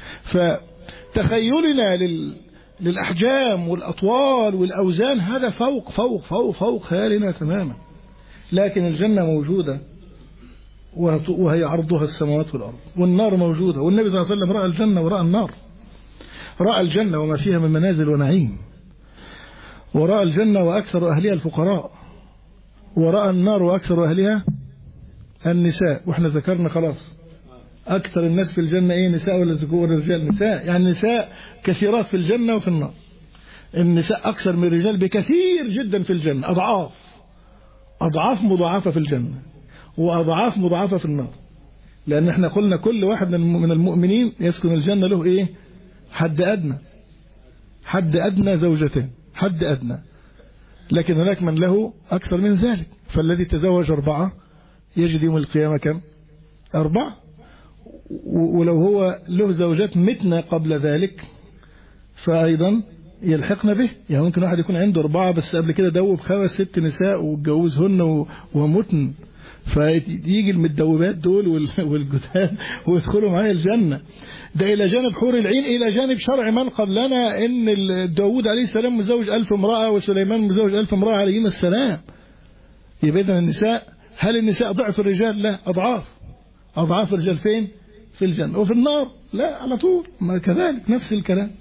فتخيلنا لل للأحجام والأطوال والأوزان هذا فوق فوق فوق فوق خيالنا تماما. لكن الجنة موجودة وهي عرضها السماوات والأرض، والنار موجودة، والنبي صلى الله عليه وسلم رأى الجنة ورأى النار، رأى الجنة وما فيها من منازل ونعيم، ورأى الجنة وأكثر أهلها الفقراء، ورأى النار وأكثر أهلها النساء. وإحنا ذكرنا خلاص أكثر الناس في الجنة إيه؟ نساء ولا ذكور ولا رجال؟ نساء، يعني نساء كثيرات في الجنة وفي النار. النساء أكثر من الرجال بكثير جدا في الجنة، أضعاف أضعاف مضاعفة في الجنة، وأضعاف مضاعفة في النار. لأن احنا قلنا كل واحد من المؤمنين يسكن الجنة له إيه؟ حد أدنى، حد أدنى زوجتين، حد أدنى. لكن هناك من له أكثر من ذلك، فالذي تزوج أربعة يجد يوم القيامة كم؟ أربعة. ولو هو له زوجات متنا قبل ذلك فأيضا يلحقنا به. يعني ممكن واحد يكون عنده أربعة بس قبل كده دوب خمس ست نساء واتجوزهن ومتن، فيجي المتدوبات دول والجداد ويدخلوا معايا الجنة. ده إلى جانب حور العين، إلى جانب شرع من قبلنا إن داود عليه السلام مزوج ألف امرأة وسليمان مزوج ألف امرأة عليهما السلام. يبقى إذن النساء، هل النساء ضعف الرجال؟ لا، أضعاف أضعاف الرجال. فين؟ في الجنة. وفي النار لا، على طول ما كذلك نفس الكلام.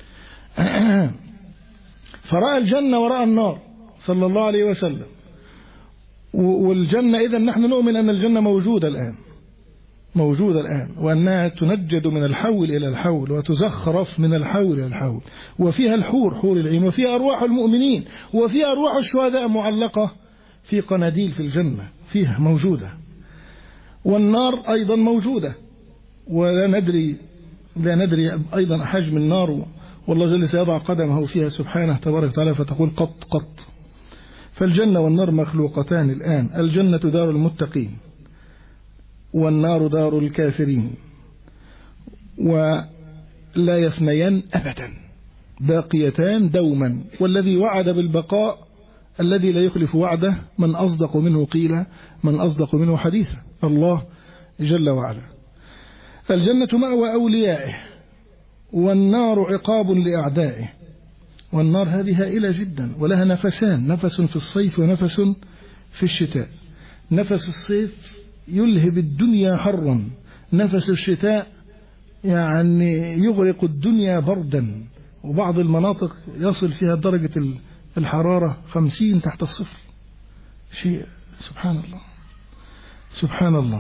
فرأى الجنة ورأى النار صلى الله عليه وسلم. والجنة إذن نحن نؤمن أن الجنة موجودة الآن، موجودة الآن، وأنها تنجد من الحول إلى الحول وتزخرف من الحول إلى الحول، وفيها الحور حور العين، وفيها أرواح المؤمنين، وفيها أرواح الشهداء معلقة في قناديل في الجنة، فيها موجودة. والنار أيضا موجودة، ولا ندري لا ندري أيضا حجم النار، والله جل سيضع قدمه فيها سبحانه تبارك وتعالى فتقول قط قط. فالجنة والنار مخلوقتان الآن، الجنة دار المتقين والنار دار الكافرين، ولا يفنيان أبدا، باقيتان دوما. والذي وعد بالبقاء الذي لا يخلف وعده، من أصدق منه قيلا، من أصدق منه حديثا، الله جل وعلا. الجنة مأوى أوليائه، والنار عقاب لأعدائه. والنار هذه هائلة جدا، ولها نفسان، نفس في الصيف ونفس في الشتاء. نفس الصيف يلهب الدنيا حرا، نفس الشتاء يعني يغرق الدنيا بردا، وبعض المناطق يصل فيها درجة الحرارة خمسين تحت الصفر. شيء سبحان الله سبحان الله.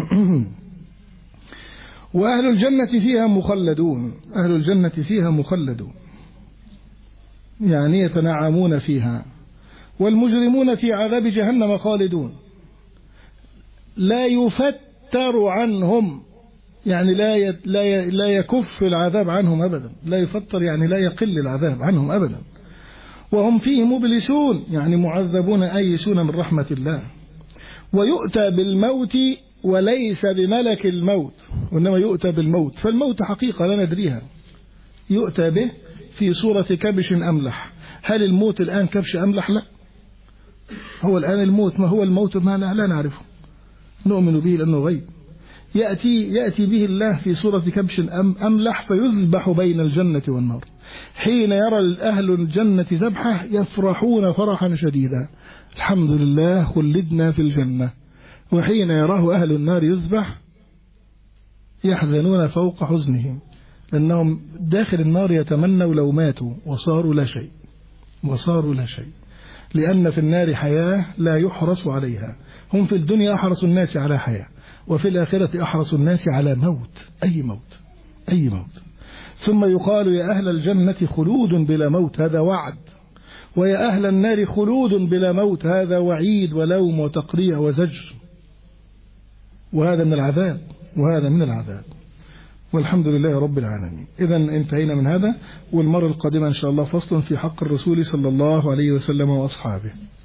وأهل الجنة فيها مخلدون، أهل الجنة فيها مخلدون يعني يتنعمون فيها. والمجرمون في عذاب جهنم خالدون، لا يفتر عنهم، يعني لا لا لا يكف العذاب عنهم أبدا، لا يفتر يعني لا يقل العذاب عنهم أبدا. وهم فيه مبلسون، يعني معذبون آيسون من رحمة الله. ويؤتى بالموت وليس بملك الموت، وإنما يؤتى بالموت، فالموت حقيقة لا ندريها، يؤتى به في صورة كبش أملح. هل الموت الآن كبش أملح؟ لا، هو الآن الموت، ما هو الموت؟ ما لا, لا نعرفه، نؤمن به لأنه غيب. يأتي, يأتي به الله في صورة كبش أملح فيذبح بين الجنة والنار. حين يرى أهل الجنة ذبحه يفرحون فرحا شديدا، الحمد لله خلدنا في الجنة. وحين يراه أهل النار يذبح يحزنون فوق حزنهم، لأنهم داخل النار يتمنوا لو ماتوا وصاروا لا شيء، وصاروا لا شيء، لأن في النار حياة لا يحرص عليها. هم في الدنيا أحرص الناس على حياة، وفي الآخرة أحرص الناس على موت، أي موت أي موت. ثم يقال يا أهل الجنة خلود بلا موت، هذا وعد، ويا أهل النار خلود بلا موت، هذا وعيد ولوم وتقريع وزجر، وهذا من العذاب وهذا من العذاب. والحمد لله رب العالمين. إذا انتهينا من هذا، والمرة القادمة إن شاء الله فصل في حق الرسول صلى الله عليه وسلم وأصحابه.